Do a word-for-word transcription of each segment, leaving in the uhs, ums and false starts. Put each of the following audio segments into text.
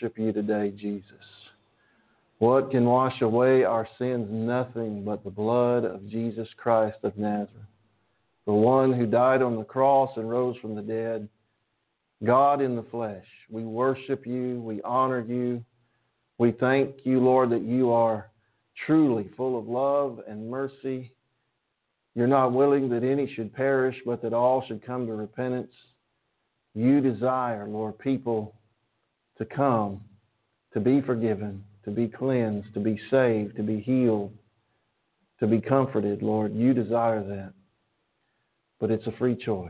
worship you today, Jesus. What can wash away our sins? Nothing but the blood of Jesus Christ of Nazareth, the one who died on the cross and rose from the dead, God in the flesh. We worship you. We honor you. We thank you, Lord, that you are truly full of love and mercy. You're not willing that any should perish, but that all should come to repentance. You desire, Lord, people to come, to be forgiven, to be cleansed, to be saved, to be healed, to be comforted, Lord. You desire that. But it's a free choice.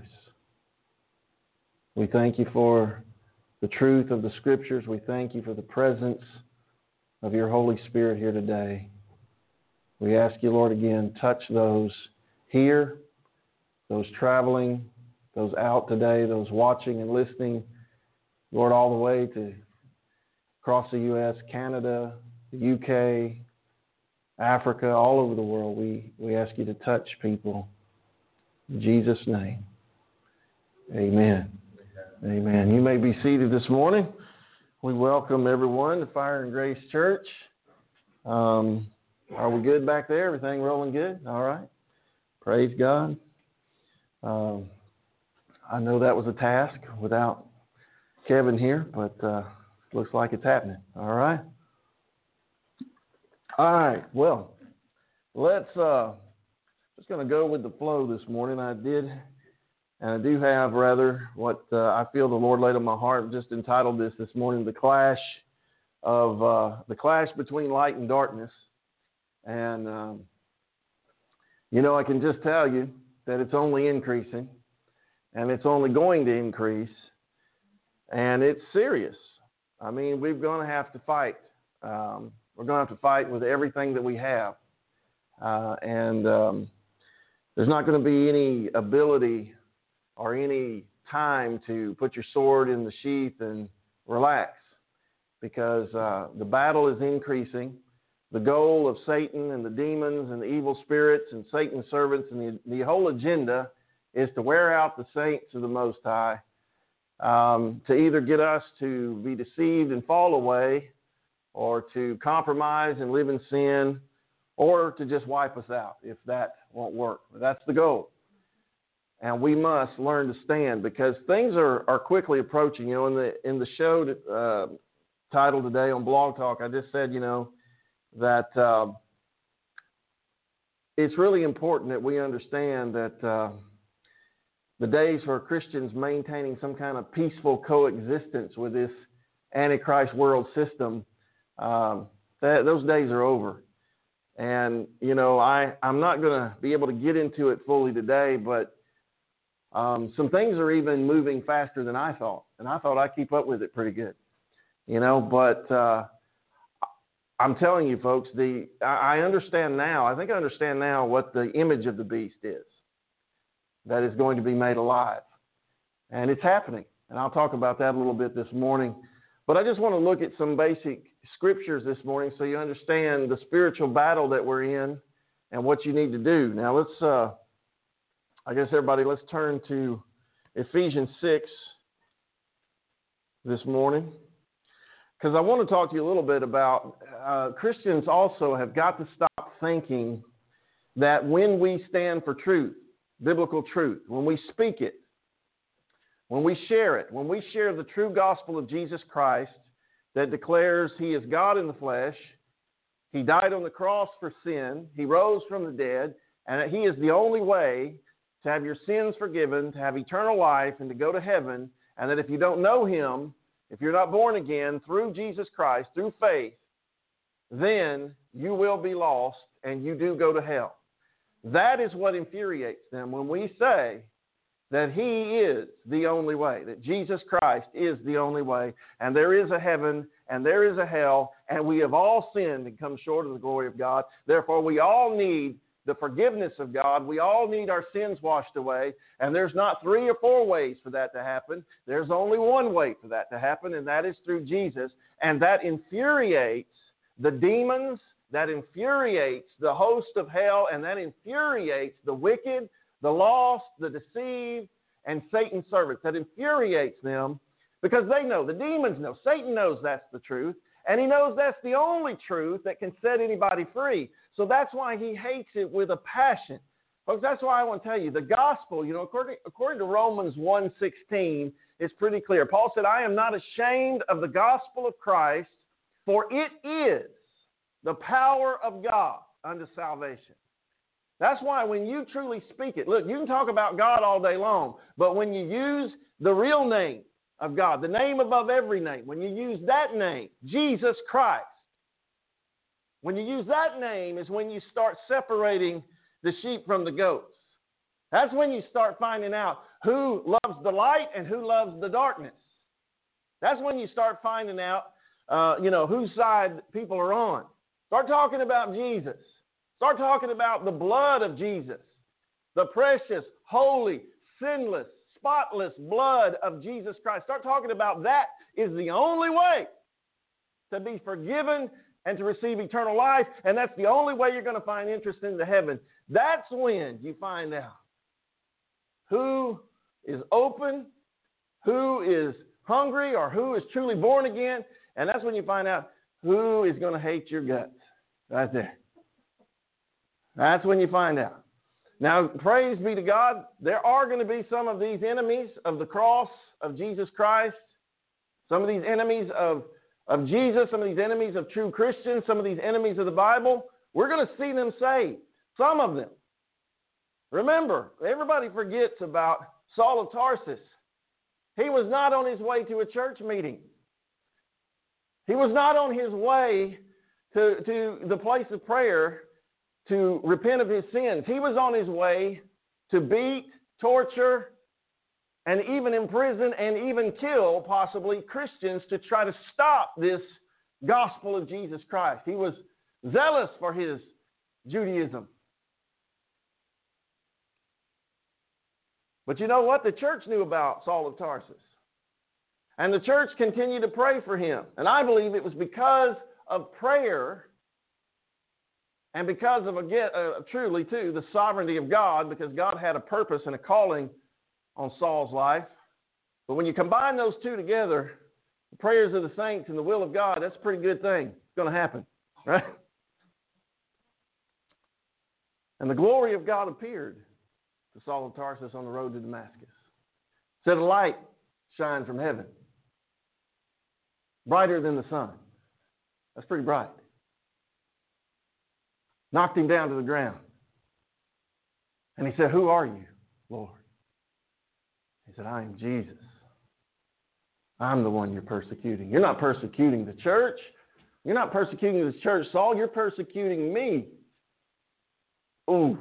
We thank you for the truth of the Scriptures. We thank you for the presence of your Holy Spirit here today. We ask you, Lord, again, touch those here, those traveling, those out today, those watching and listening, Lord, all the way to across the U S, Canada, the U K, Africa, all over the world. We, we ask you to touch people. In Jesus' name, amen. Amen. You may be seated this morning. We welcome everyone to Fire and Grace Church. Um, are we good back there? Everything rolling good? All right. Praise God. Um, I know that was a task without Kevin here, but uh, looks like it's happening. All right. All right. Well, let's. Uh, just going to go with the flow this morning. I did. And I do have, rather, what uh, I feel the Lord laid on my heart. Just entitled this this morning, "The Clash of uh, the Clash Between Light and Darkness." And um, you know, I can just tell you that it's only increasing, and it's only going to increase, and it's serious. I mean, we're going to have to fight. Um, we're going to have to fight with everything that we have, uh, and um, there's not going to be any ability or any time to put your sword in the sheath and relax, because uh, the battle is increasing. The goal of Satan and the demons and the evil spirits and Satan's servants and the, the whole agenda is to wear out the saints of the Most High, um, to either get us to be deceived and fall away, or to compromise and live in sin, or to just wipe us out if that won't work. That's the goal. And we must learn to stand, because things are, are quickly approaching. You know, in the in the show uh, titled today on Blog Talk, I just said, you know, that uh, it's really important that we understand that uh, the days for Christians maintaining some kind of peaceful coexistence with this Antichrist world system, um, that, those days are over. And, you know, I, I'm not going to be able to get into it fully today, but Um, some things are even moving faster than I thought, and I thought I'd keep up with it pretty good, you know. But uh, I'm telling you, folks, the I understand now. I think I understand now what the image of the beast is, that is going to be made alive, and it's happening. And I'll talk about that a little bit this morning. But I just want to look at some basic scriptures this morning so you understand the spiritual battle that we're in and what you need to do. Now let's. Uh, I guess, everybody, let's turn to Ephesians six this morning, because I want to talk to you a little bit about uh, Christians also have got to stop thinking that when we stand for truth, biblical truth, when we speak it, when we share it, when we share the true gospel of Jesus Christ that declares He is God in the flesh, He died on the cross for sin, He rose from the dead, and that He is the only way to have your sins forgiven, to have eternal life, and to go to heaven, and that if you don't know Him, if you're not born again through Jesus Christ, through faith, then you will be lost and you do go to hell. That is what infuriates them when we say that He is the only way, that Jesus Christ is the only way, and there is a heaven and there is a hell, and we have all sinned and come short of the glory of God. Therefore, we all need the forgiveness of God. We all need our sins washed away, and there's not three or four ways for that to happen. There's only one way for that to happen, and that is through Jesus, and that infuriates the demons, that infuriates the host of hell, and that infuriates the wicked, the lost, the deceived, and Satan's servants. That infuriates them, Because they know, the demons know, Satan knows that's the truth, and he knows that's the only truth that can set anybody free. So that's why he hates it with a passion. Folks, that's why I want to tell you, the gospel, you know, according, according to Romans one sixteen, it's pretty clear. Paul said, I am not ashamed of the gospel of Christ, for it is the power of God unto salvation. That's why when you truly speak it, look, you can talk about God all day long, but when you use the real name of God, the name above every name, when you use that name, Jesus Christ, when you use that name is when you start separating the sheep from the goats. That's when you start finding out who loves the light and who loves the darkness. That's when you start finding out, uh, you know, whose side people are on. Start talking about Jesus. Start talking about the blood of Jesus, the precious, holy, sinless, spotless blood of Jesus Christ. Start talking about that is the only way to be forgiven and to receive eternal life, and that's the only way you're going to find interest in the heaven. That's when you find out who is open, who is hungry, or who is truly born again, and that's when you find out who is going to hate your guts. Right there. That's when you find out. Now, praise be to God, there are going to be some of these enemies of the cross of Jesus Christ, some of these enemies of, of Jesus, some of these enemies of true Christians, some of these enemies of the Bible. We're going to see them saved, some of them. Remember, everybody forgets about Saul of Tarsus. He was not on his way to a church meeting. He was not on his way to, to the place of prayer to repent of his sins. He was on his way to beat, torture, and even imprison and even kill, possibly, Christians to try to stop this gospel of Jesus Christ. He was zealous for his Judaism. But you know what? The church knew about Saul of Tarsus. And the church continued to pray for him. And I believe it was because of prayer and because of, again, uh, truly, too, the sovereignty of God, because God had a purpose and a calling on Saul's life. But when you combine those two together, the prayers of the saints and the will of God, that's a pretty good thing. It's going to happen, right? And the glory of God appeared to Saul of Tarsus on the road to Damascus. Said a light shined from heaven, brighter than the sun. That's pretty bright. Knocked him down to the ground. And he said, who are you, Lord? He said, I am Jesus. I'm the one you're persecuting. You're not persecuting the church. You're not persecuting the church, Saul. You're persecuting me. Ooh.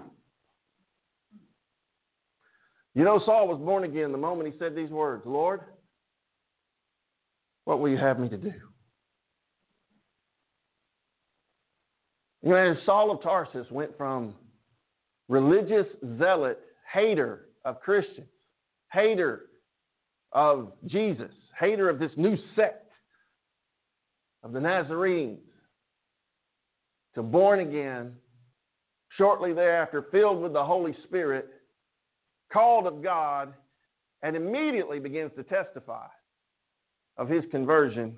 You know, Saul was born again the moment he said these words, Lord, what will you have me to do? You know, Saul of Tarsus went from religious zealot, hater of Christians, hater of Jesus, hater of this new sect of the Nazarenes, to born again, shortly thereafter filled with the Holy Spirit, called of God, and immediately begins to testify of his conversion.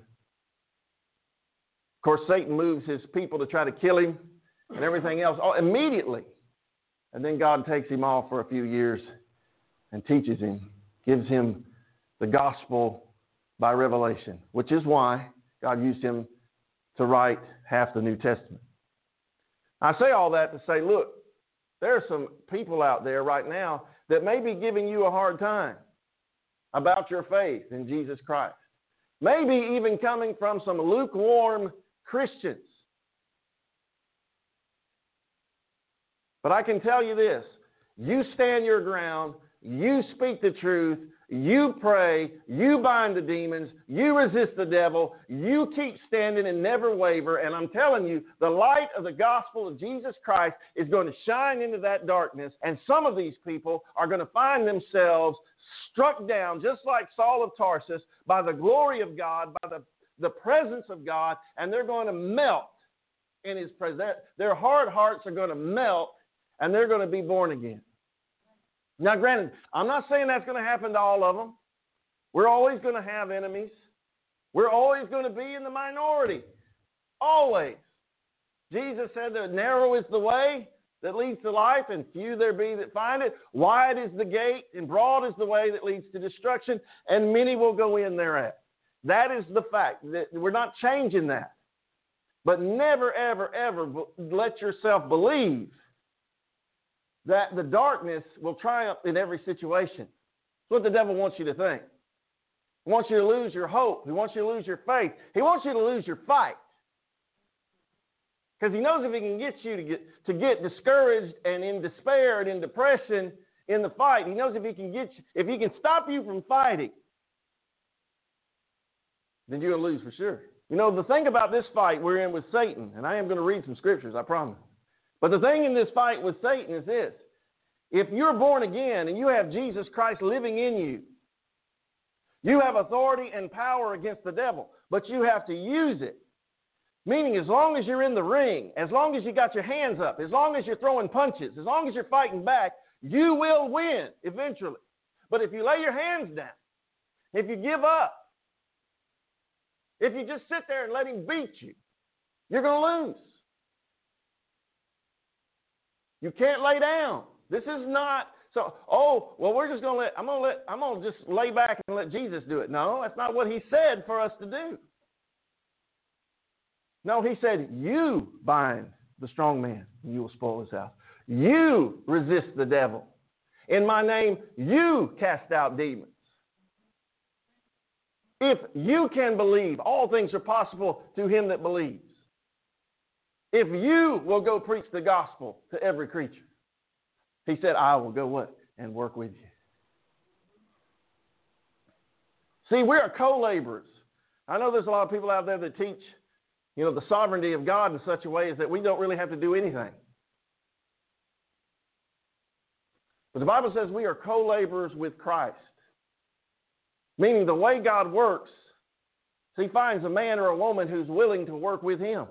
Of course, Satan moves his people to try to kill him and everything else oh, immediately. And then God takes him off for a few years and teaches him, gives him the gospel by revelation, which is why God used him to write half the New Testament. I say all that to say, look, there are some people out there right now that may be giving you a hard time about your faith in Jesus Christ. Maybe even coming from some lukewarm Christians. But I can tell you this, you stand your ground, you speak the truth, you pray, you bind the demons, you resist the devil, you keep standing and never waver, and I'm telling you, the light of the gospel of Jesus Christ is going to shine into that darkness, and some of these people are going to find themselves struck down, just like Saul of Tarsus, by the glory of God, by the, the presence of God, and they're going to melt in his presence. Their hard hearts are going to melt, and they're going to be born again. Now, granted, I'm not saying that's going to happen to all of them. We're always going to have enemies. We're always going to be in the minority. Always. Jesus said that narrow is the way that leads to life, and few there be that find it. Wide is the gate, and broad is the way that leads to destruction, and many will go in thereat. That is the fact. That we're not changing that. But never, ever, ever let yourself believe that the darkness will triumph in every situation. That's what the devil wants you to think. He wants you to lose your hope. He wants you to lose your faith. He wants you to lose your fight. Because he knows if he can get you to get, to get discouraged and in despair and in depression in the fight, he knows if he can get you, if he can stop you from fighting, then you're going to lose for sure. You know, the thing about this fight we're in with Satan, and I am going to read some scriptures, I promise. But the thing in this fight with Satan is this. If you're born again and you have Jesus Christ living in you, you have authority and power against the devil, but you have to use it. Meaning as long as you're in the ring, as long as you got your hands up, as long as you're throwing punches, as long as you're fighting back, you will win eventually. But if you lay your hands down, if you give up, if you just sit there and let him beat you, you're going to lose. You can't lay down. This is not so. Oh, well, we're just going to let. I'm going to let. I'm going to just lay back and let Jesus do it. No, that's not what he said for us to do. No, he said, "You bind the strong man, and you will spoil his house. You resist the devil. In my name, you cast out demons." If you can believe, all things are possible to him that believes. If you will go preach the gospel to every creature, he said, I will go what? And work with you. See, we are co-laborers. I know there's a lot of people out there that teach, you know, the sovereignty of God in such a way as that we don't really have to do anything. But the Bible says we are co-laborers with Christ. Meaning the way God works, he finds a man or a woman who's willing to work with him.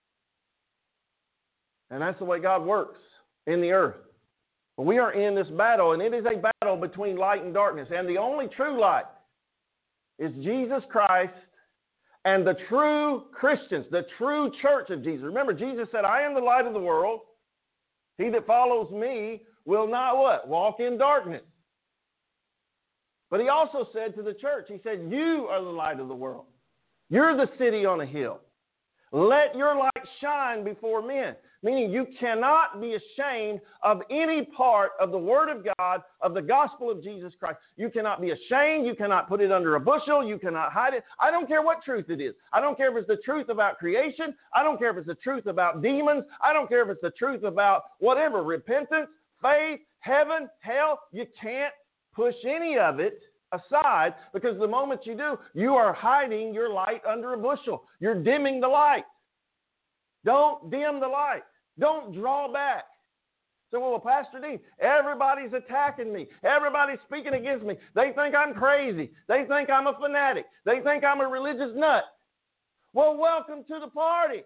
And that's the way God works in the earth. But we are in this battle, and it is a battle between light and darkness. And the only true light is Jesus Christ and the true Christians, the true church of Jesus. Remember, Jesus said, I am the light of the world. He that follows me will not what? Walk in darkness. But he also said to the church, he said, you are the light of the world. You're the city on a hill. Let your light shine before men. Meaning you cannot be ashamed of any part of the Word of God, of the gospel of Jesus Christ. You cannot be ashamed. You cannot put it under a bushel. You cannot hide it. I don't care what truth it is. I don't care if it's the truth about creation. I don't care if it's the truth about demons. I don't care if it's the truth about whatever, repentance, faith, heaven, hell. You can't push any of it aside, because the moment you do, you are hiding your light under a bushel. You're dimming the light. Don't dim the light. Don't draw back. So, well, Pastor Dean, everybody's attacking me. Everybody's speaking against me. They think I'm crazy. They think I'm a fanatic. They think I'm a religious nut. Well, welcome to the party.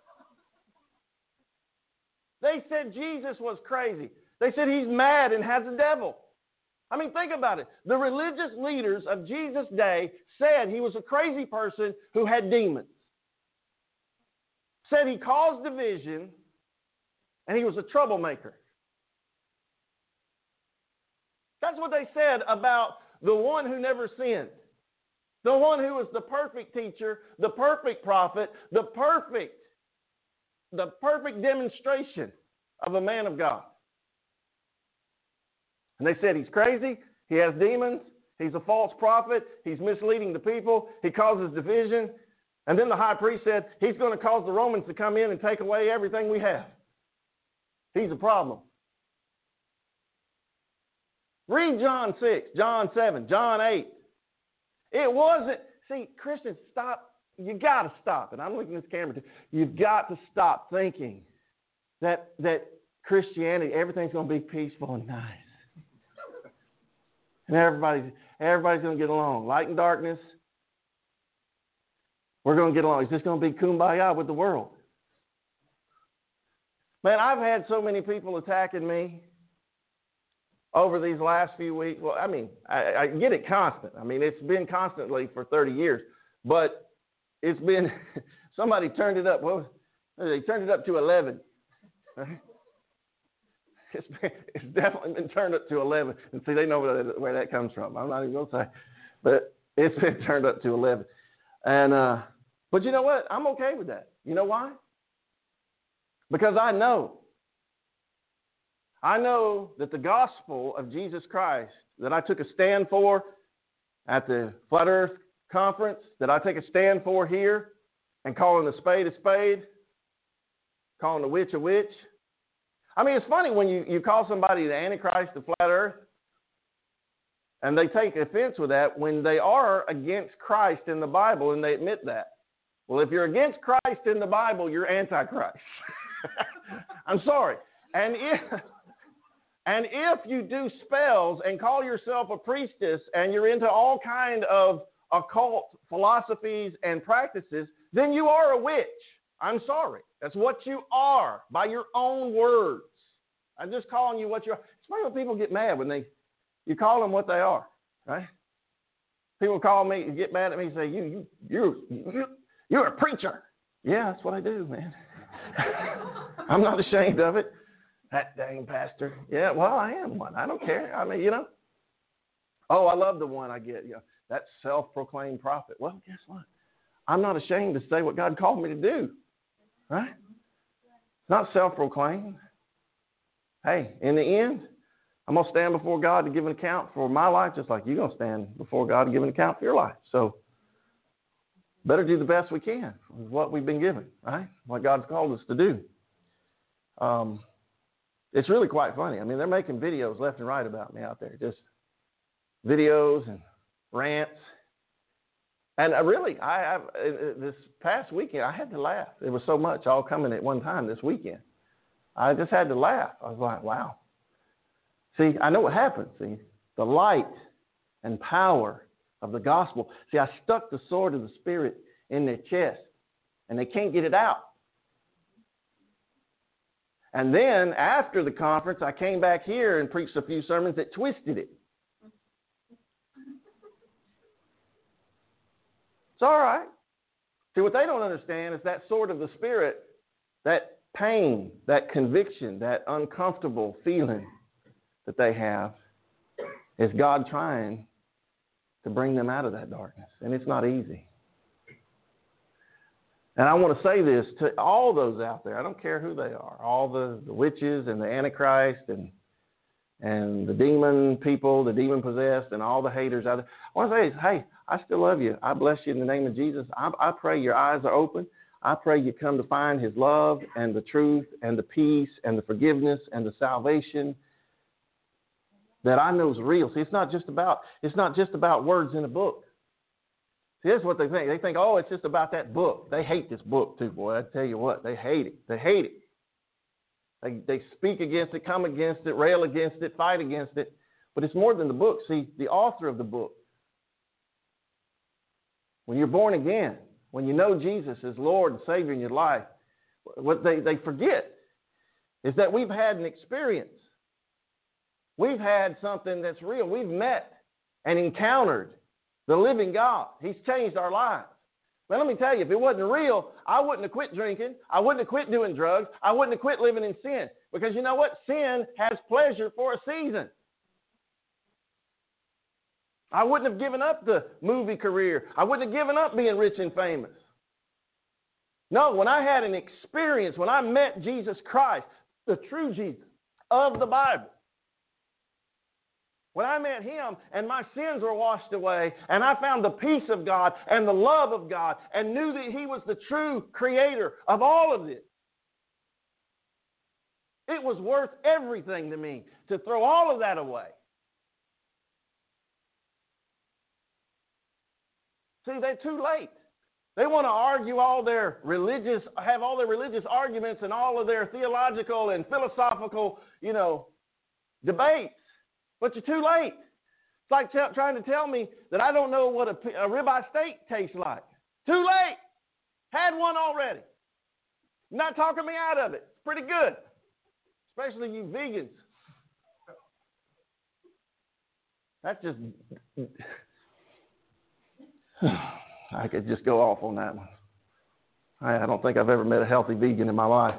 They said Jesus was crazy. They said he's mad and has a devil. I mean, think about it. The religious leaders of Jesus' day said he was a crazy person who had demons. Said he caused division and he was a troublemaker. That's what they said about the one who never sinned. The one who was the perfect teacher, the perfect prophet, the perfect, the perfect demonstration of a man of God. And they said he's crazy, he has demons, he's a false prophet, he's misleading the people, he causes division. And then the high priest said he's going to cause the Romans to come in and take away everything we have. He's a problem. Read John six, John seven, John eight. It wasn't, see, Christians, stop. You got to stop. And I'm looking at this camera too. You've got to stop thinking that, that Christianity, everything's going to be peaceful and nice. And everybody's, everybody's going to get along. Light and darkness, we're going to get along. It's just going to be kumbaya with the world. Man, I've had so many people attacking me. over these last few weeks. Well, I mean, I, I get it constant. I mean, it's been constantly for thirty years, but it's been, somebody turned it up. Well, they turned it up to eleven. Right? It's, been, it's definitely been turned up to eleven. And see, they know where that, where that comes from. I'm not even going to say. But it's been turned up to eleven. And, uh, but you know what? I'm okay with that. You know why? Because I know. I know that the gospel of Jesus Christ that I took a stand for at the Flat Earth Conference, that I take a stand for here, and calling a spade a spade, calling a witch a witch. I mean, it's funny when you, you call somebody the Antichrist of Flat Earth, and they take offense with that when they are against Christ in the Bible, and they admit that. Well, if you're against Christ in the Bible, you're Antichrist. I'm sorry. And if, and if you do spells and call yourself a priestess and you're into all kind of occult philosophies and practices, then you are a witch. I'm sorry. That's what you are by your own words. I'm just calling you what you are. It's funny when people get mad when they, you call them what they are, right? People call me, get mad at me and say, you, you, you, you, you're a preacher. Yeah, that's what I do, man. I'm not ashamed of it. That dang pastor. Yeah, well, I am one. I don't care. I mean, you know. Oh, I love the one I get. You know, that self-proclaimed prophet. Well, guess what? I'm not ashamed to say what God called me to do. Right? It's not self-proclaimed. Hey, in the end, I'm going to stand before God to give an account for my life, just like you're going to stand before God to give an account for your life. So, better do the best we can with what we've been given, right? What God's called us to do. Um, it's really quite funny. I mean, they're making videos left and right about me out there, just videos and rants. And I really, I have, this past weekend, I had to laugh. There was so much all coming at one time this weekend. I just had to laugh. I was like, wow. See, I know what happened. See, the light and power of the gospel. See, I stuck the sword of the Spirit in their chest, and they can't get it out. And then after the conference, I came back here and preached a few sermons that twisted it. It's all right. See, what they don't understand is that sword of the Spirit, that pain, that conviction, that uncomfortable feeling that they have, is God trying to bring them out of that darkness. And it's not easy. And I want to say this to all those out there. I don't care who they are. All the, the witches and the Antichrist and and the demon people, the demon possessed, and all the haters out there. I want to say, hey, I still love you. I bless you in the name of Jesus. I, I pray your eyes are open. I pray you come to find his love and the truth and the peace and the forgiveness and the salvation that I know is real. See, it's not just about, it's not just about words in a book. See, that's what they think. They think, oh, it's just about that book. They hate this book too, boy. I tell you what, they hate it. They hate it. They, they speak against it, come against it, rail against it, fight against it. But it's more than the book. See, the author of the book. When you're born again, when you know Jesus as Lord and Savior in your life, what they, they forget is that we've had an experience. We've had something that's real. We've met and encountered the living God. He's changed our lives. But let me tell you, if it wasn't real, I wouldn't have quit drinking. I wouldn't have quit doing drugs. I wouldn't have quit living in sin. Because you know what? Sin has pleasure for a season. I wouldn't have given up the movie career. I wouldn't have given up being rich and famous. No, when I had an experience, when I met Jesus Christ, the true Jesus of the Bible, when I met him and my sins were washed away and I found the peace of God and the love of God and knew that he was the true creator of all of this, it was worth everything to me to throw all of that away. See, they're too late. They want to argue all their religious, have all their religious arguments and all of their theological and philosophical, you know, debates. But you're too late. It's like t- trying to tell me that I don't know what a, a ribeye steak tastes like. Too late. Had one already. You're not talking me out of it. It's pretty good. Especially you vegans. That's just, I could just go off on that one. I, I don't think I've ever met a healthy vegan in my life.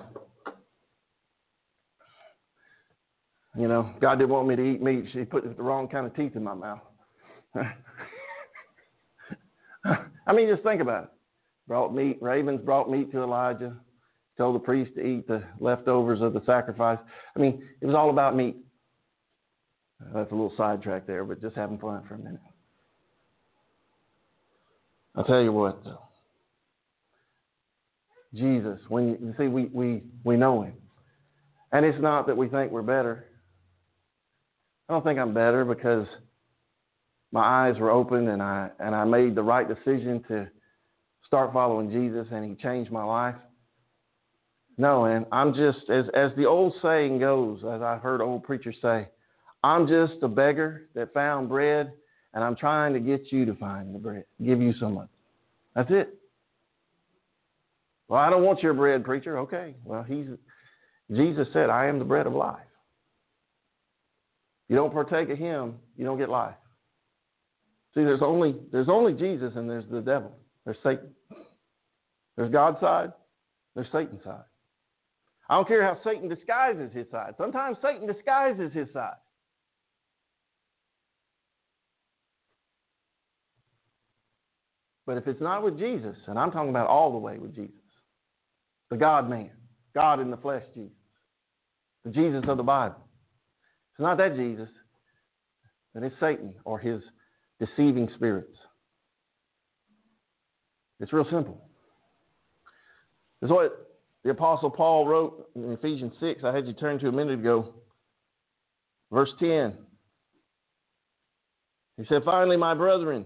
You know, God didn't want me to eat meat. She put the wrong kind of teeth in my mouth. I mean, just think about it. Brought meat, ravens brought meat to Elijah, told the priest to eat the leftovers of the sacrifice. I mean, it was all about meat. That's a little sidetrack there, but just having fun for a minute. I'll tell you what, though. Jesus, when you see, we, we, we know him. And it's not that we think we're better. I don't think I'm better because my eyes were open and I and I made the right decision to start following Jesus and he changed my life. No, and I'm just, as, as the old saying goes, as I've heard old preachers say, I'm just a beggar that found bread and I'm trying to get you to find the bread, give you some of it. That's it. Well, I don't want your bread, preacher. Okay, well, he's Jesus said, I am the bread of life. You don't partake of him, you don't get life. See, there's only there's only Jesus and there's the devil. There's Satan. There's God's side. There's Satan's side. I don't care how Satan disguises his side. Sometimes Satan disguises his side. But if it's not with Jesus, and I'm talking about all the way with Jesus, the God-man, God in the flesh Jesus, the Jesus of the Bible. It's not that Jesus, then it's Satan or his deceiving spirits. It's real simple. It's what the Apostle Paul wrote in Ephesians six. I had you turn to a minute ago. Verse ten. He said, finally, my brethren.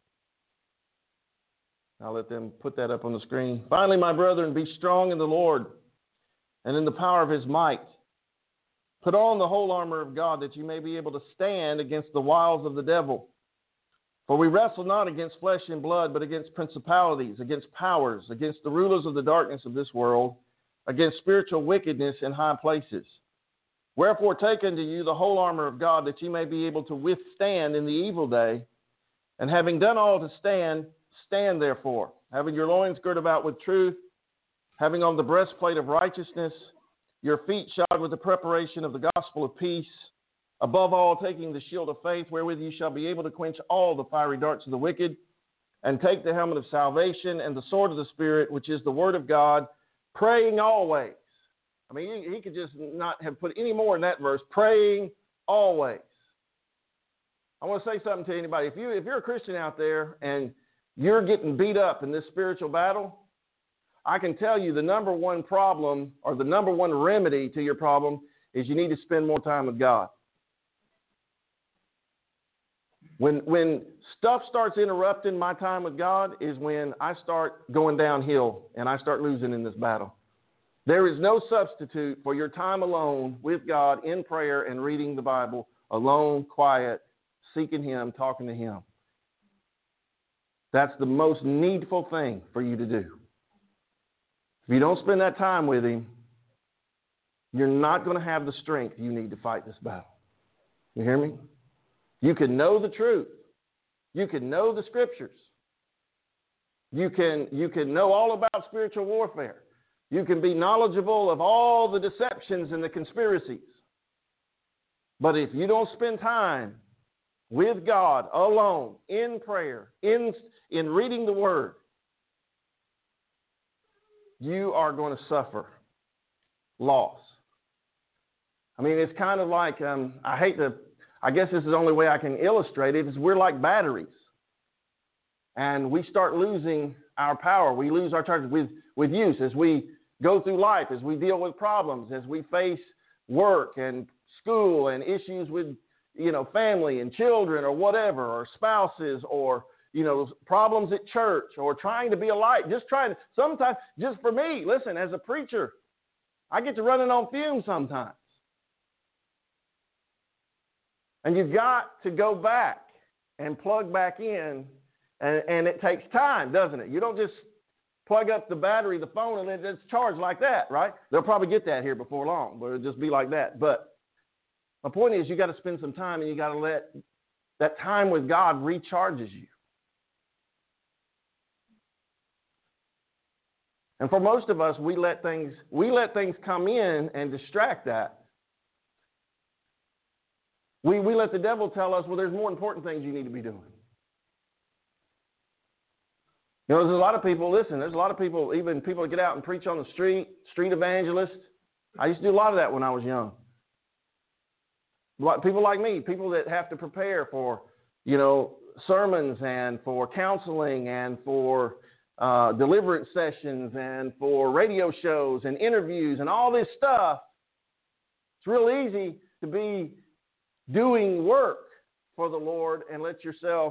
I'll let them put that up on the screen. Finally, my brethren, be strong in the Lord and in the power of his might. Put on the whole armor of God that you may be able to stand against the wiles of the devil. For we wrestle not against flesh and blood, but against principalities, against powers, against the rulers of the darkness of this world, against spiritual wickedness in high places. Wherefore take unto you the whole armor of God that you may be able to withstand in the evil day. And having done all to stand, stand therefore, having your loins girt about with truth, having on the breastplate of righteousness, your feet shod with the preparation of the gospel of peace, above all taking the shield of faith, wherewith you shall be able to quench all the fiery darts of the wicked, and take the helmet of salvation and the sword of the Spirit, which is the word of God, praying always. I mean, he, he could just not have put any more in that verse, praying always. I want to say something to anybody. If you if you're a Christian out there and you're getting beat up in this spiritual battle, I can tell you the number one problem or the number one remedy to your problem is you need to spend more time with God. When when stuff starts interrupting my time with God is when I start going downhill and I start losing in this battle. There is no substitute for your time alone with God in prayer and reading the Bible, alone, quiet, seeking him, talking to him. That's the most needful thing for you to do. If you don't spend that time with him, you're not going to have the strength you need to fight this battle. You hear me? You can know the truth. You can know the scriptures. You can, you can know all about spiritual warfare. You can be knowledgeable of all the deceptions and the conspiracies. But if you don't spend time with God alone, in prayer, in, in reading the Word, you are going to suffer loss. I mean, it's kind of like, um, I hate to, I guess this is the only way I can illustrate it, is we're like batteries. And we start losing our power. We lose our charge with, with use as we go through life, as we deal with problems, as we face work and school and issues with, you know, family and children or whatever, or spouses, or, you know, problems at church, or trying to be a light. Just trying to, sometimes, just for me, listen, as a preacher, I get to running on fumes sometimes. And you've got to go back and plug back in, and, and it takes time, doesn't it? You don't just plug up the battery, the phone, and it's charged like that, right? They'll probably get that here before long, but it'll just be like that. But my point is, you got to spend some time, and you got to let That time with God recharges you. And for most of us, we let things we let things come in and distract that. We we let the devil tell us, well, there's more important things you need to be doing. You know, there's a lot of people, listen, there's a lot of people, even people that get out and preach on the street, street evangelists. I used to do a lot of that when I was young. People like me, people that have to prepare for, you know, sermons and for counseling and for uh, deliverance sessions and for radio shows and interviews and all this stuff. It's real easy to be doing work for the Lord and let yourself.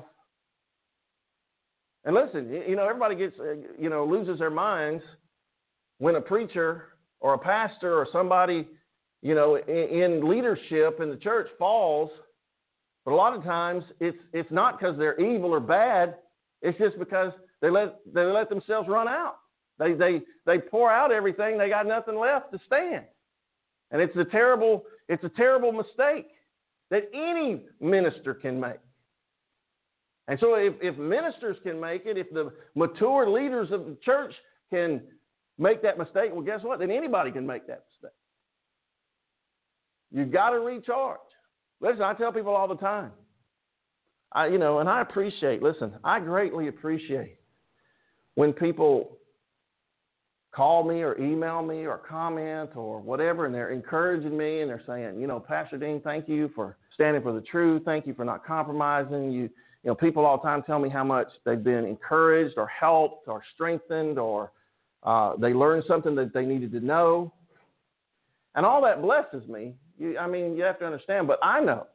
And listen, you know, everybody gets, you know, loses their minds when a preacher or a pastor or somebody, you know, in leadership in the church falls. But a lot of times it's it's not because they're evil or bad. It's just because they let they let themselves run out. They they they pour out everything. They got nothing left to stand. And it's a terrible it's a terrible mistake that any minister can make. And so if, if ministers can make it, if the mature leaders of the church can make that mistake, well, guess what? Then anybody can make that mistake. You've got to recharge. Listen, I tell people all the time, I, you know, and I appreciate, listen, I greatly appreciate when people call me or email me or comment or whatever, and they're encouraging me and they're saying, you know, Pastor Dean, thank you for standing for the truth. Thank you for not compromising. You You know, people all the time tell me how much they've been encouraged or helped or strengthened or uh, they learned something that they needed to know. And all that blesses me. You, I mean, you have to understand, but I know.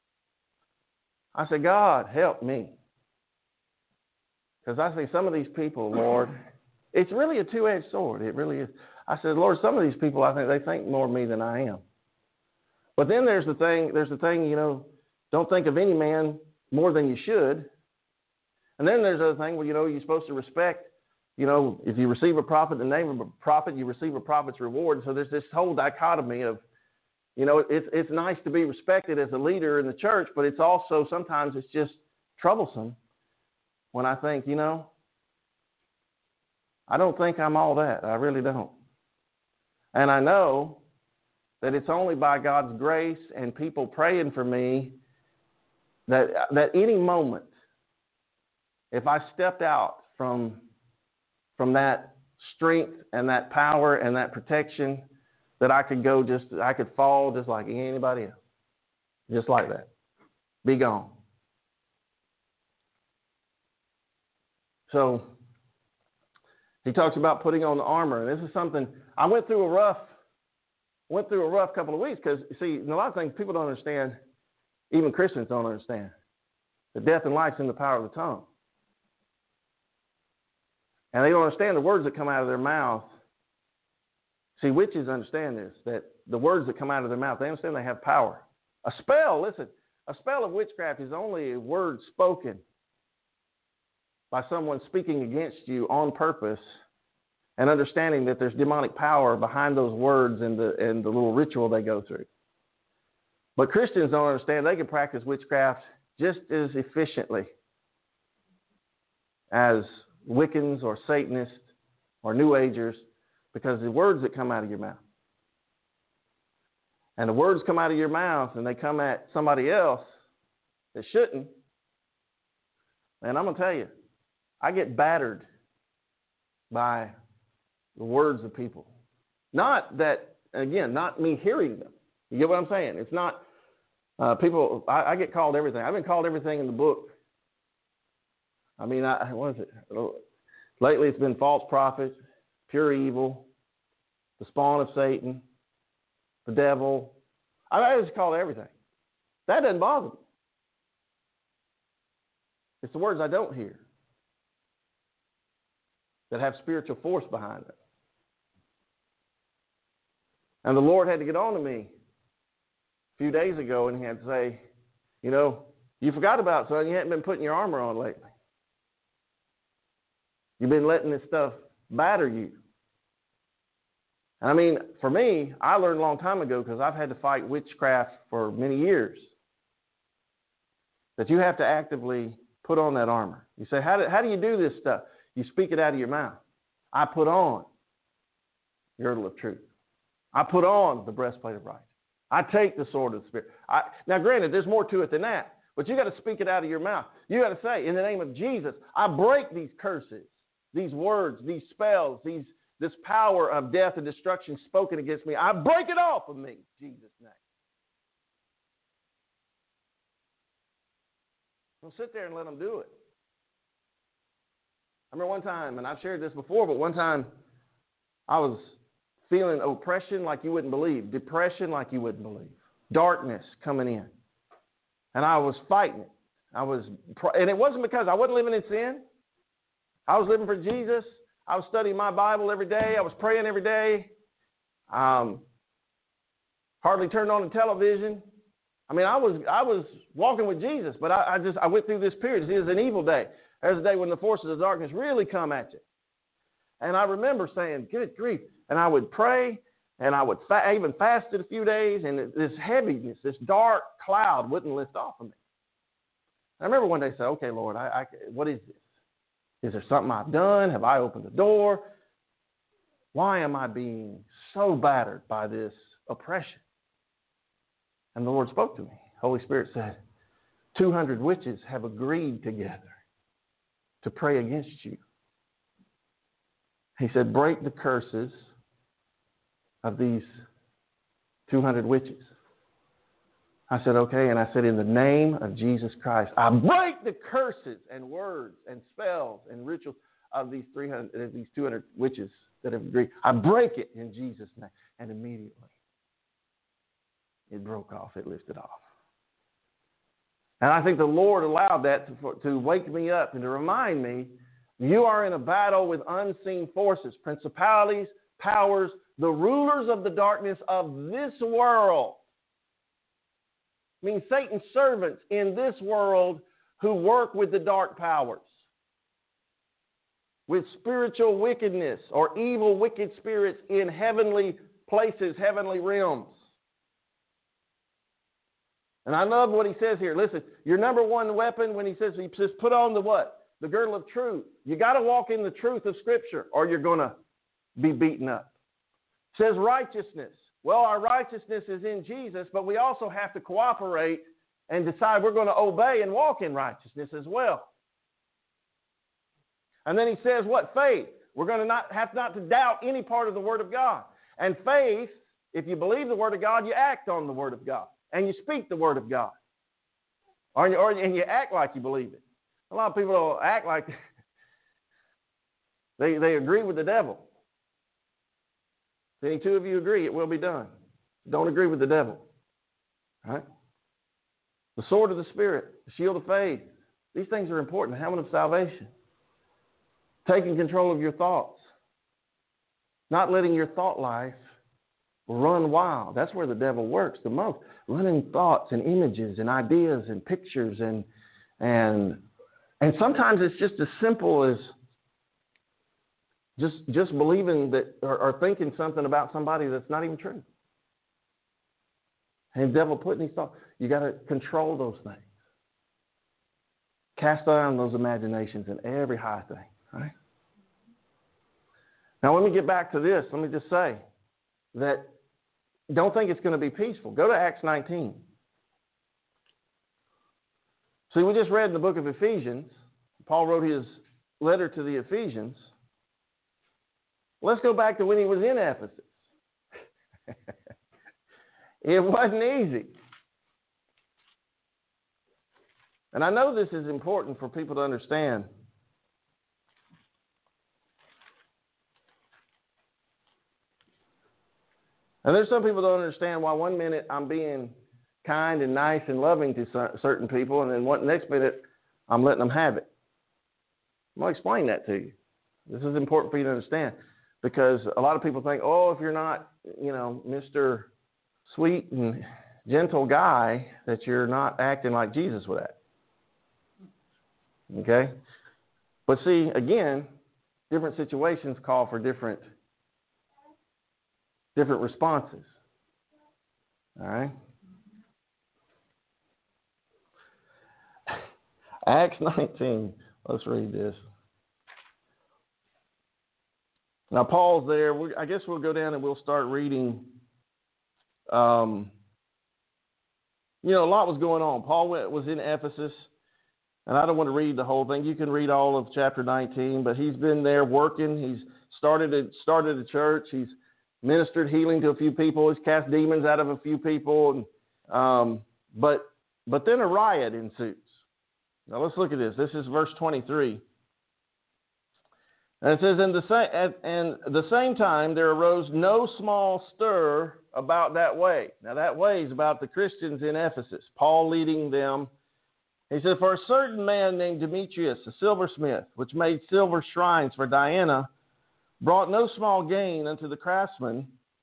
I say, God, help me. Because I say some of these people, Lord, it's really a two-edged sword. It really is. I said, Lord, some of these people, I think they think more of me than I am. But then there's the thing, there's the thing, you know, don't think of any man more than you should. And then there's the other thing, well, you know, you're supposed to respect, you know, if you receive a prophet in the name of a prophet, you receive a prophet's reward. So there's this whole dichotomy of, you know, it's it's nice to be respected as a leader in the church, but it's also sometimes it's just troublesome when I think, you know, I don't think I'm all that. I really don't. And I know that it's only by God's grace and people praying for me that that any moment, if I stepped out from, from that strength and that power and that protection, that I could go just, I could fall just like anybody else. Just like that. Be gone. So he talks about putting on the armor. And this is something, I went through a rough, went through a rough couple of weeks because, see, a lot of things people don't understand. Even Christians don't understand. The death and life's in the power of the tongue. And they don't understand the words that come out of their mouth. See, witches understand this, that the words that come out of their mouth, they understand they have power. A spell, listen, a spell of witchcraft is only a word spoken by someone speaking against you on purpose and understanding that there's demonic power behind those words and the, and the little ritual they go through. But Christians don't understand they can practice witchcraft just as efficiently as Wiccans or Satanists or New Agers, because the words that come out of your mouth. And the words come out of your mouth and they come at somebody else that shouldn't. And I'm going to tell you, I get battered by the words of people. Not that, again, not me hearing them. You get what I'm saying? It's not uh, people, I, I get called everything. I've been called everything in the book. I mean, I, what is it? Lately it's been false prophet, pure evil, the spawn of Satan, the devil. I, I just call it everything. That doesn't bother me. It's the words I don't hear that have spiritual force behind it. And the Lord had to get on to me a few days ago, and he had to say, you know, you forgot about something. You hadn't been putting your armor on lately. You've been letting this stuff batter you. I mean, for me, I learned a long time ago, because I've had to fight witchcraft for many years, that you have to actively put on that armor. You say, how do, how do you do this stuff? You speak it out of your mouth. I put on the girdle of truth. I put on the breastplate of righteousness. I take the sword of the Spirit. I, now, granted, there's more to it than that, but you got to speak it out of your mouth. You got to say, in the name of Jesus, I break these curses, these words, these spells, these this power of death and destruction spoken against me. I break it off of me, in Jesus' name. Don't sit there and let them do it. I remember one time, and I've shared this before, but one time I was feeling oppression like you wouldn't believe, depression like you wouldn't believe, darkness coming in. And I was fighting it. I was, and it wasn't because I wasn't living in sin. I was living for Jesus. I was studying my Bible every day. I was praying every day. Um, hardly turned on the television. I mean, I was I was walking with Jesus, but I, I just I went through this period. It was an evil day. There's a day when the forces of darkness really come at you. And I remember saying, "Good grief!" And I would pray, and I would fa- I even fasted a few days, and this heaviness, this dark cloud, wouldn't lift off of me. I remember one day saying, "Okay, Lord, I, I, what is this? Is there something I've done? Have I opened the door? Why am I being so battered by this oppression?" And the Lord spoke to me. Holy Spirit said, two hundred witches have agreed together to pray against you. He said, break the curses of these two hundred witches. I said, okay. And I said, in the name of Jesus Christ, I break the curses and words and spells and rituals of these three hundred, these two hundred witches that have agreed. I break it in Jesus' name. And immediately it broke off. It lifted off. And I think the Lord allowed that to, for, to wake me up and to remind me, you are in a battle with unseen forces, principalities, powers, the rulers of the darkness of this world. I mean, Satan's servants in this world who work with the dark powers, with spiritual wickedness or evil, wicked spirits in heavenly places, heavenly realms. And I love what he says here. Listen, your number one weapon when he says, he says, put on the what? The girdle of truth. You got to walk in the truth of Scripture or you're going to be beaten up. It says righteousness. Well, our righteousness is in Jesus, but we also have to cooperate and decide we're going to obey and walk in righteousness as well. And then he says what? Faith. We're going to not have not to doubt any part of the Word of God. And faith, if you believe the Word of God, you act on the Word of God. And you speak the Word of God. Or, you, or and you act like you believe it. A lot of people don't act like they, they agree with the devil. If any two of you agree, it will be done. Don't agree with the devil. Right? The sword of the Spirit, the shield of faith. These things are important. The helmet of salvation. Taking control of your thoughts. Not letting your thought life run wild. That's where the devil works the most. Running thoughts and images and ideas and pictures and and and sometimes it's just as simple as just just believing that or, or thinking something about somebody that's not even true. And the devil putting these thoughts. You got to control those things. Cast down those imaginations and every high thing. Right? Now let me get back to this. Let me just say that don't think it's going to be peaceful. Go to Acts nineteen. See, we just read in the book of Ephesians. Paul wrote his letter to the Ephesians. Let's go back to when he was in Ephesus. It wasn't easy. And I know this is important for people to understand. And there's some people don't understand why one minute I'm being kind and nice and loving to certain people, and then one next minute I'm letting them have it. I'm going to explain that to you. This is important for you to understand because a lot of people think, oh, if you're not, you know, Mister Sweet and gentle guy, that you're not acting like Jesus would act. Okay? But see, again, different situations call for different different responses. All right? Acts nineteen. Let's read this. Now, Paul's there. We, I guess we'll go down and we'll start reading. Um, you know, a lot was going on. Paul went, was in Ephesus, and I don't want to read the whole thing. You can read all of chapter nineteen, but he's been there working. He's started a, started a church. He's ministered healing to a few people. He's cast demons out of a few people. And, um, but but then a riot ensues. Now, let's look at this. This is verse twenty-three. And it says, in the same, at, and the same time there arose no small stir about that way. Now, that way is about the Christians in Ephesus, Paul leading them. He said, for a certain man named Demetrius, a silversmith, which made silver shrines for Diana, brought no small gain unto the craftsmen,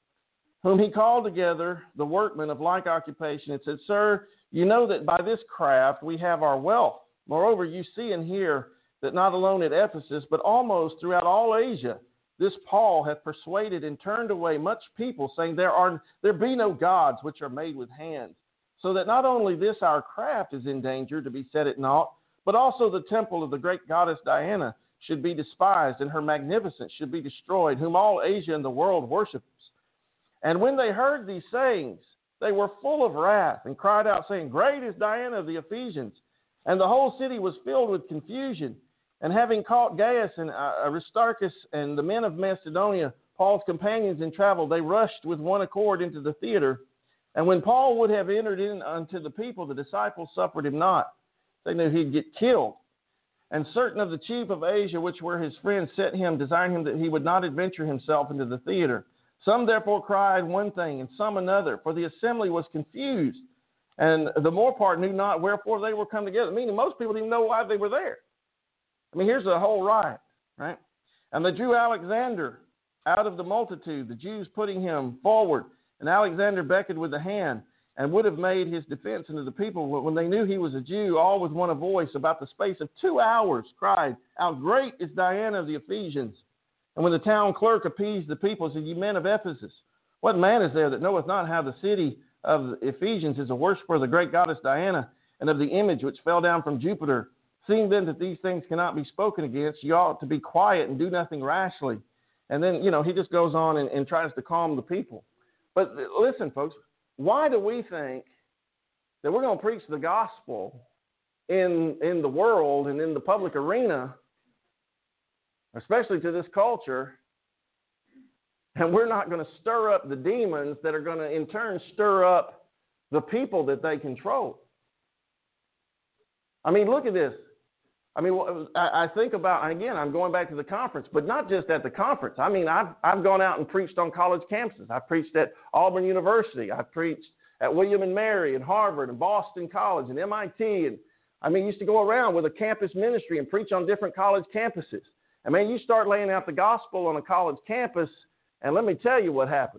whom he called together the workmen of like occupation, and said, Sir, you know that by this craft we have our wealth. Moreover, you see and hear that not alone at Ephesus, but almost throughout all Asia, this Paul hath persuaded and turned away much people, saying, There are there be no gods which are made with hands. So that not only this our craft is in danger to be set at naught, but also the temple of the great goddess Diana should be despised, and her magnificence should be destroyed, whom all Asia and the world worships. And when they heard these sayings, they were full of wrath, and cried out, saying, Great is Diana of the Ephesians. And the whole city was filled with confusion. And having caught Gaius and Aristarchus and the men of Macedonia, Paul's companions in travel, they rushed with one accord into the theater. And when Paul would have entered in unto the people, the disciples suffered him not. They knew he'd get killed. And certain of the chief of Asia, which were his friends, sent him, desiring him that he would not adventure himself into the theater. Some therefore cried one thing, and some another, for the assembly was confused. And the more part knew not wherefore they were come together. Meaning most people didn't know why they were there. I mean, here's the whole riot, right? And they drew Alexander out of the multitude, the Jews putting him forward. And Alexander beckoned with the hand and would have made his defense unto the people. When they knew he was a Jew, all with one voice, about the space of two hours, cried, How great is Diana of the Ephesians! And when the town clerk appeased the people, said, Ye men of Ephesus, what man is there that knoweth not how the city of the Ephesians is a worshiper of the great goddess Diana, and of the image which fell down from Jupiter? Seeing then that these things cannot be spoken against, you ought to be quiet and do nothing rashly. And then, you know, he just goes on and, and tries to calm the people. But listen, folks, why do we think that we're going to preach the gospel in in the world and in the public arena, especially to this culture, and we're not going to stir up the demons that are going to in turn stir up the people that they control? I mean, look at this. I mean, I think about, and again, I'm going back to the conference, but not just at the conference. I mean, I've, I've gone out and preached on college campuses. I've preached at Auburn University. I've preached at William and Mary and Harvard and Boston College and M I T. And I mean, used to go around with a campus ministry and preach on different college campuses. I mean, you start laying out the gospel on a college campus, and let me tell you what happens.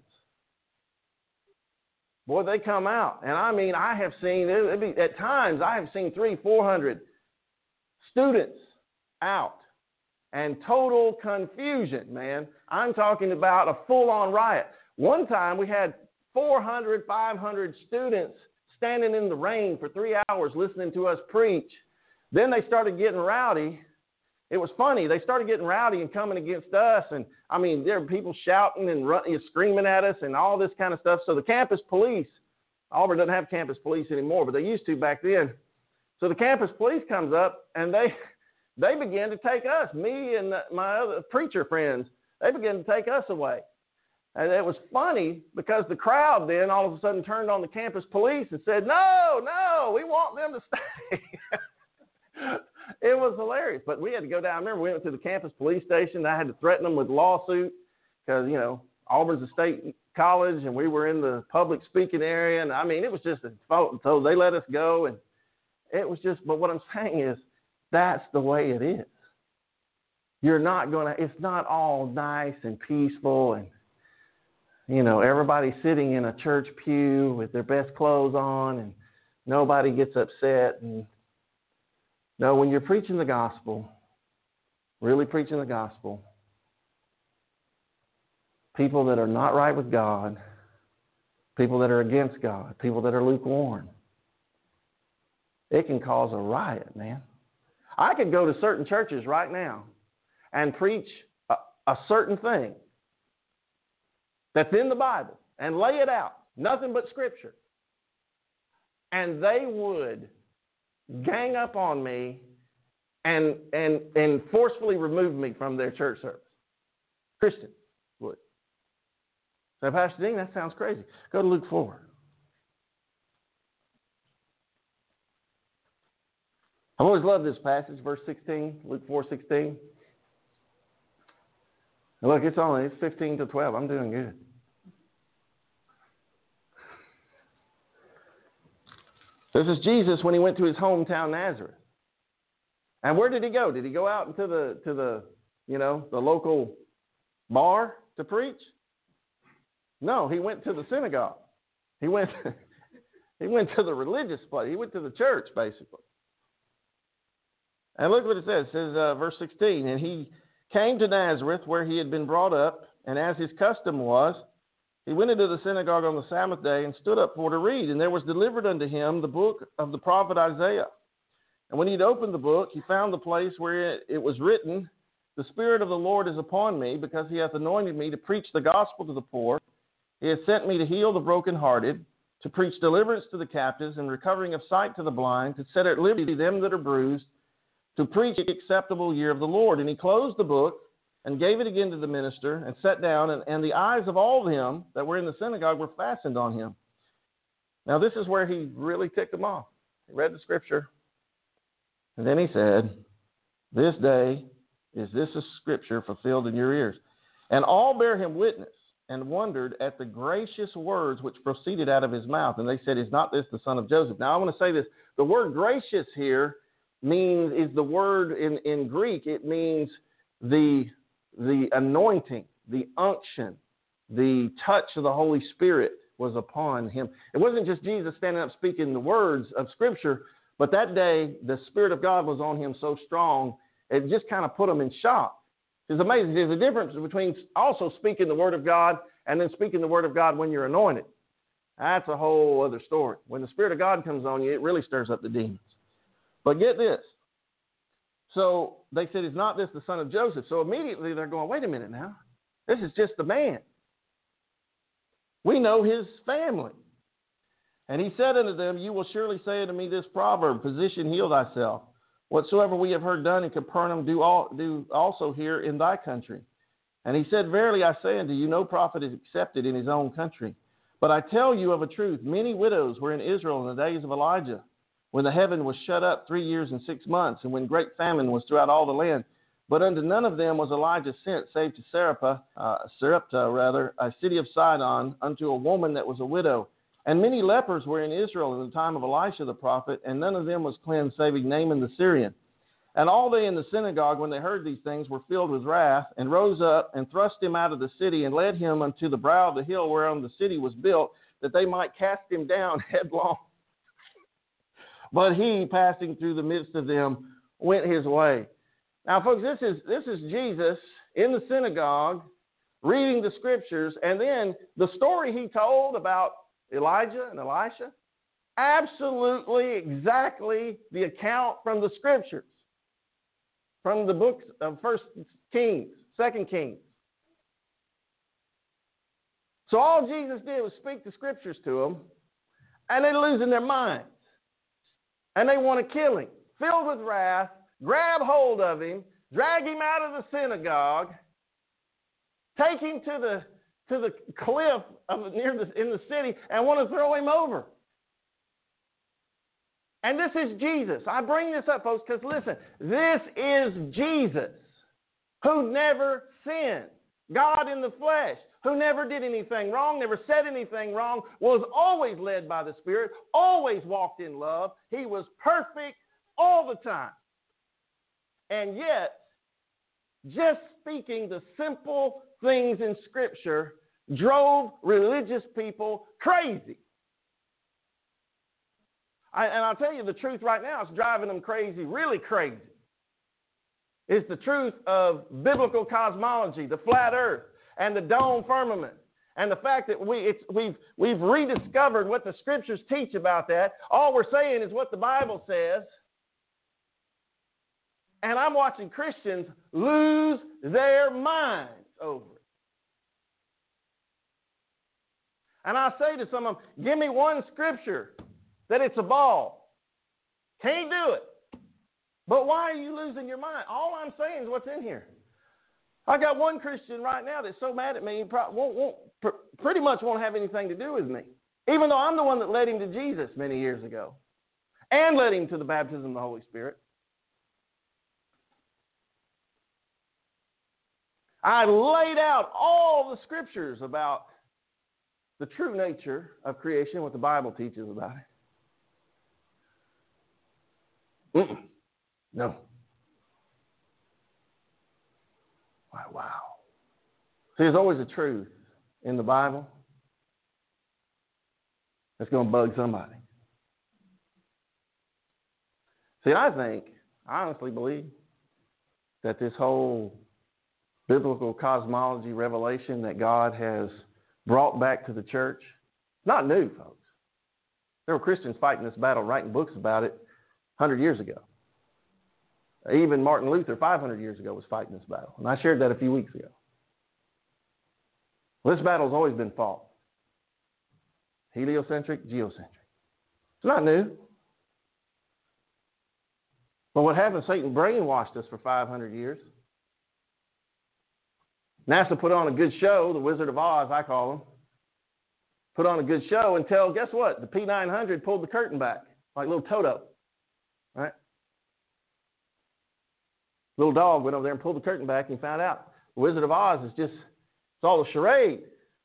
Boy, they come out. And I mean, I have seen, at times, I have seen three, four hundred students out, and total confusion, man. I'm talking about a full-on riot. One time we had four hundred, five hundred students standing in the rain for three hours listening to us preach. Then they started getting rowdy. It was funny. They started getting rowdy and coming against us. And, I mean, there were people shouting and running, screaming at us and all this kind of stuff. So the campus police, Auburn doesn't have campus police anymore, but they used to back then. So the campus police comes up, and they they began to take us, me and my other preacher friends, they began to take us away. And it was funny because the crowd then all of a sudden turned on the campus police and said, no, no, we want them to stay. It was hilarious. But we had to go down. I remember we went to the campus police station. I had to threaten them with lawsuit because, you know, Auburn's a state college, and we were in the public speaking area. And, I mean, it was just a fault. So they let us go, and it was just, but what I'm saying is that's the way it is. You're not going to, it's not all nice and peaceful and, you know, everybody sitting in a church pew with their best clothes on and nobody gets upset. And no, when you're preaching the gospel, really preaching the gospel, people that are not right with God, people that are against God, people that are lukewarm, it can cause a riot, man. I could go to certain churches right now and preach a, a certain thing that's in the Bible and lay it out, nothing but Scripture. And they would gang up on me and, and, and forcefully remove me from their church service. Christians would. So, Pastor Dean, that sounds crazy. Go to Luke four. I've always loved this passage, verse sixteen, Luke four sixteen. Look, it's only it's fifteen to twelve. I'm doing good. This is Jesus when he went to his hometown Nazareth. And where did he go? Did he go out into the to the you know the local bar to preach? No, he went to the synagogue. He went he went to the religious place. He went to the church, basically. And look what it says. It says, uh, verse sixteen, and he came to Nazareth where he had been brought up, and as his custom was, he went into the synagogue on the Sabbath day and stood up for to read. And there was delivered unto him the book of the prophet Isaiah. And when he had opened the book, he found the place where it, it was written, the Spirit of the Lord is upon me, because he hath anointed me to preach the gospel to the poor. He hath sent me to heal the brokenhearted, to preach deliverance to the captives, and recovering of sight to the blind, to set at liberty them that are bruised, to preach the acceptable year of the Lord. And he closed the book and gave it again to the minister and sat down, and, and the eyes of all of them that were in the synagogue were fastened on him. Now this is where he really ticked them off. He read the scripture, and then he said, this day is this a scripture fulfilled in your ears. And all bare him witness and wondered at the gracious words which proceeded out of his mouth. And they said, is not this the son of Joseph? Now I want to say this. The word gracious here means is the word in, in Greek. It means the the anointing, the unction, the touch of the Holy Spirit was upon him. It wasn't just Jesus standing up speaking the words of Scripture, but that day the Spirit of God was on him so strong, it just kind of put him in shock. It's amazing. There's a difference between also speaking the Word of God and then speaking the Word of God when you're anointed. That's a whole other story. When the Spirit of God comes on you, it really stirs up the demons. But get this. So they said, is not this the son of Joseph? So immediately they're going, wait a minute now. This is just a man. We know his family. And he said unto them, you will surely say unto me this proverb, physician, heal thyself. Whatsoever we have heard done in Capernaum, do, all, do also here in thy country. And he said, verily I say unto you, no prophet is accepted in his own country. But I tell you of a truth, many widows were in Israel in the days of Elijah, when the heaven was shut up three years and six months, and when great famine was throughout all the land. But unto none of them was Elijah sent, save to Sarepta, uh, Sarepta rather, a city of Sidon, unto a woman that was a widow. And many lepers were in Israel in the time of Elisha the prophet, and none of them was cleansed, saving Naaman the Syrian. And all they in the synagogue, when they heard these things, were filled with wrath, and rose up, and thrust him out of the city, and led him unto the brow of the hill whereon the city was built, that they might cast him down headlong. But he, passing through the midst of them, went his way. Now, folks, this is this is Jesus in the synagogue reading the scriptures, and then the story he told about Elijah and Elisha, absolutely exactly the account from the scriptures, from the books of First Kings, Second Kings. So all Jesus did was speak the scriptures to them, and they're losing their minds. And they want to kill him, filled with wrath, grab hold of him, drag him out of the synagogue, take him to the to the cliff of near the in the city, and want to throw him over. And this is Jesus. I bring this up, folks, because listen, this is Jesus, who never sinned, God in the flesh, who never did anything wrong, never said anything wrong, was always led by the Spirit, always walked in love. He was perfect all the time. And yet, just speaking the simple things in Scripture drove religious people crazy. I, and I'll tell you the truth right now, it's driving them crazy, really crazy. It's the truth of biblical cosmology, the flat earth, and the dome firmament, and the fact that we, it's, we've, we've rediscovered what the Scriptures teach about that. All we're saying is what the Bible says. And I'm watching Christians lose their minds over it. And I say to some of them, give me one scripture that it's a ball. Can't do it. But why are you losing your mind? All I'm saying is what's in here. I got one Christian right now that's so mad at me, he probably won't, won't, pretty much won't have anything to do with me. Even though I'm the one that led him to Jesus many years ago. And led him to the baptism of the Holy Spirit. I laid out all the scriptures about the true nature of creation, what the Bible teaches about it. Mm-mm. No. Wow, wow. See, there's always a truth in the Bible that's going to bug somebody. See, I think, I honestly believe that this whole biblical cosmology revelation that God has brought back to the church, not new, folks. There were Christians fighting this battle, writing books about it one hundred years ago. Even Martin Luther, five hundred years ago, was fighting this battle. And I shared that a few weeks ago. Well, this battle's always been fought. Heliocentric, geocentric. It's not new. But what happened, Satan brainwashed us for five hundred years. NASA put on a good show, the Wizard of Oz, I call them. Put on a good show until, guess what? The P nine hundred pulled the curtain back, like little Toto. Right? Little dog went over there and pulled the curtain back and he found out the Wizard of Oz is just, it's all a charade.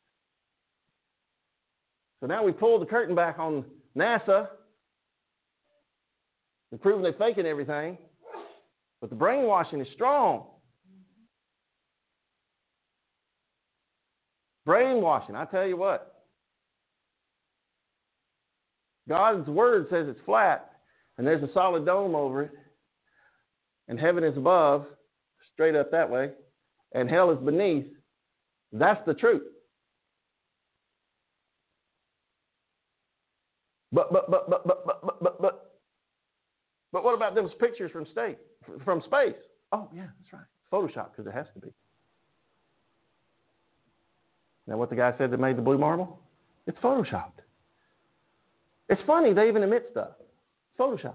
So now we pulled the curtain back on NASA. They're proving they're faking everything. But the brainwashing is strong. Brainwashing, I tell you what. God's word says it's flat, and there's a solid dome over it, and heaven is above, straight up that way, and hell is beneath. That's the truth. But, but, but, but, but, but, but, but, but what about those pictures from state, from space? Oh, yeah, that's right. Photoshop, because it has to be. Now, what the guy said that made the blue marble? It's Photoshopped. It's funny, they even admit stuff. It's Photoshopped.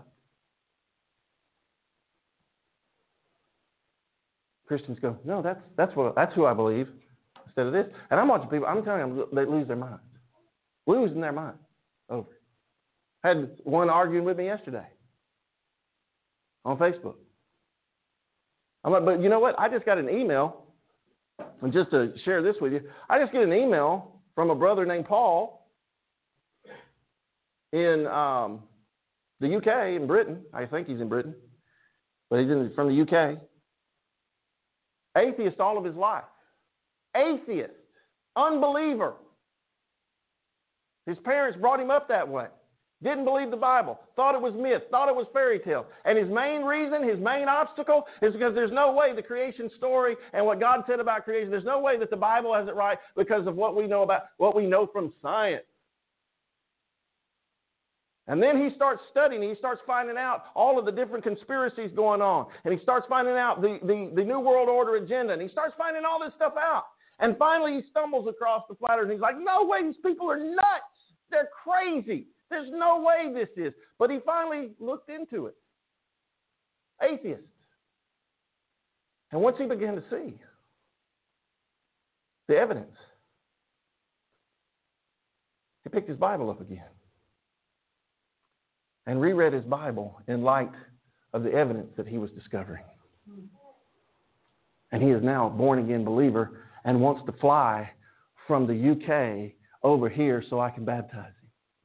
Christians go, no, that's that's what that's who I believe instead of this. And I'm watching people, I'm telling them, they lose their minds. Losing their minds over it. I had one arguing with me yesterday on Facebook. I'm like, but you know what? I just got an email. And just to share this with you, I just get an email from a brother named Paul in um, the U K, in Britain. I think he's in Britain, but he's in, from the U K. Atheist all of his life. Atheist. Unbeliever. His parents brought him up that way. Didn't believe the Bible. Thought it was myth. Thought it was fairy tale. And his main reason, his main obstacle is because there's no way the creation story and what God said about creation, there's no way that the Bible has it right because of what we know about, what we know from science. And then he starts studying. He starts finding out all of the different conspiracies going on. And he starts finding out the, the, the New World Order agenda. And he starts finding all this stuff out. And finally he stumbles across the flat earth. And he's like, no way, these people are nuts. They're crazy. There's no way this is. But he finally looked into it. Atheist. And once he began to see the evidence, he picked his Bible up again and reread his Bible in light of the evidence that he was discovering. And he is now a born-again believer and wants to fly from the U K over here so I can baptize him.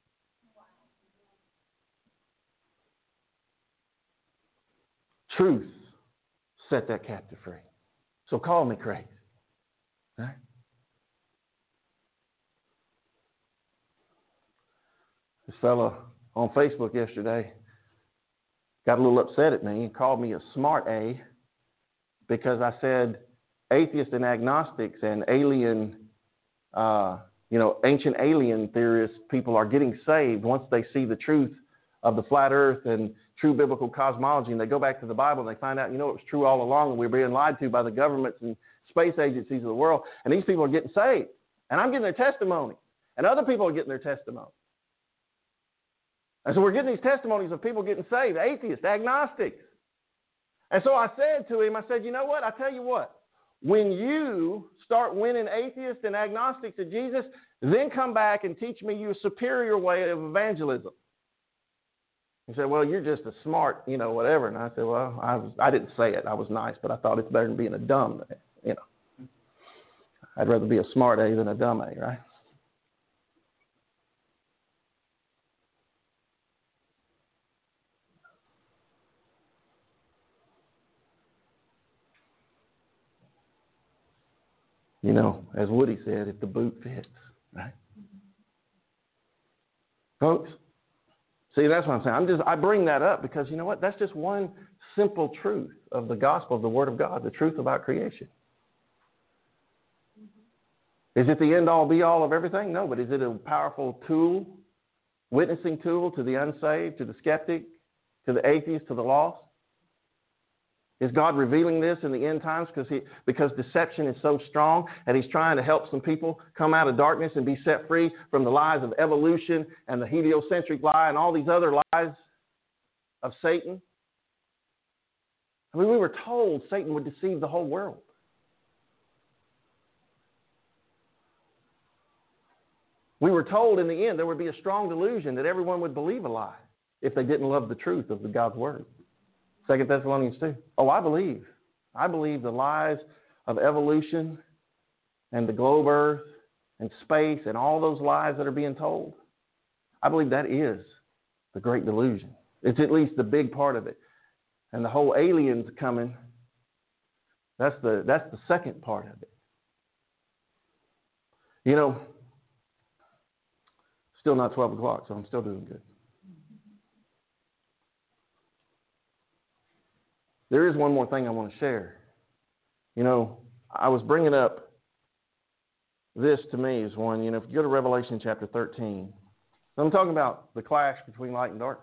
Truth set that captive free. So call me crazy. Right? This fellow on Facebook yesterday got a little upset at me and called me a smart A because I said atheists and agnostics and alien, uh, you know, ancient alien theorists, people are getting saved once they see the truth of the flat earth and true biblical cosmology, and they go back to the Bible and they find out, you know, it was true all along, and we we're being lied to by the governments and space agencies of the world, and these people are getting saved. And I'm getting their testimony, and other people are getting their testimony. And so we're getting these testimonies of people getting saved, atheists, agnostics. And so I said to him, I said, you know what? I tell you what, when you start winning atheists and agnostics to Jesus, then come back and teach me your superior way of evangelism. He said, well, you're just a smart, you know, whatever. And I said, well, I, was, I didn't say it. I was nice, but I thought it's better than being a dumb, you know. I'd rather be a smart A than a dumb A, right? You know, as Woody said, if the boot fits, right? Folks, see, that's what I'm saying. I'm just, I bring that up because, you know what? That's just one simple truth of the gospel, of the Word of God, the truth about creation. Is it the end-all, be-all of everything? No, but is it a powerful tool, witnessing tool to the unsaved, to the skeptic, to the atheist, to the lost? Is God revealing this in the end times because he, because deception is so strong and he's trying to help some people come out of darkness and be set free from the lies of evolution and the heliocentric lie and all these other lies of Satan? I mean, we were told Satan would deceive the whole world. We were told in the end there would be a strong delusion that everyone would believe a lie if they didn't love the truth of the God's Word. Second Thessalonians two. Oh, I believe. I believe the lies of evolution and the globe earth and space and all those lies that are being told. I believe that is the great delusion. It's at least the big part of it. And the whole aliens coming, that's the, that's the second part of it. You know, still not twelve o'clock, so I'm still doing good. There is one more thing I want to share. You know, I was bringing up this to me is one, you know, if you go to Revelation chapter thirteen, I'm talking about the clash between light and dark.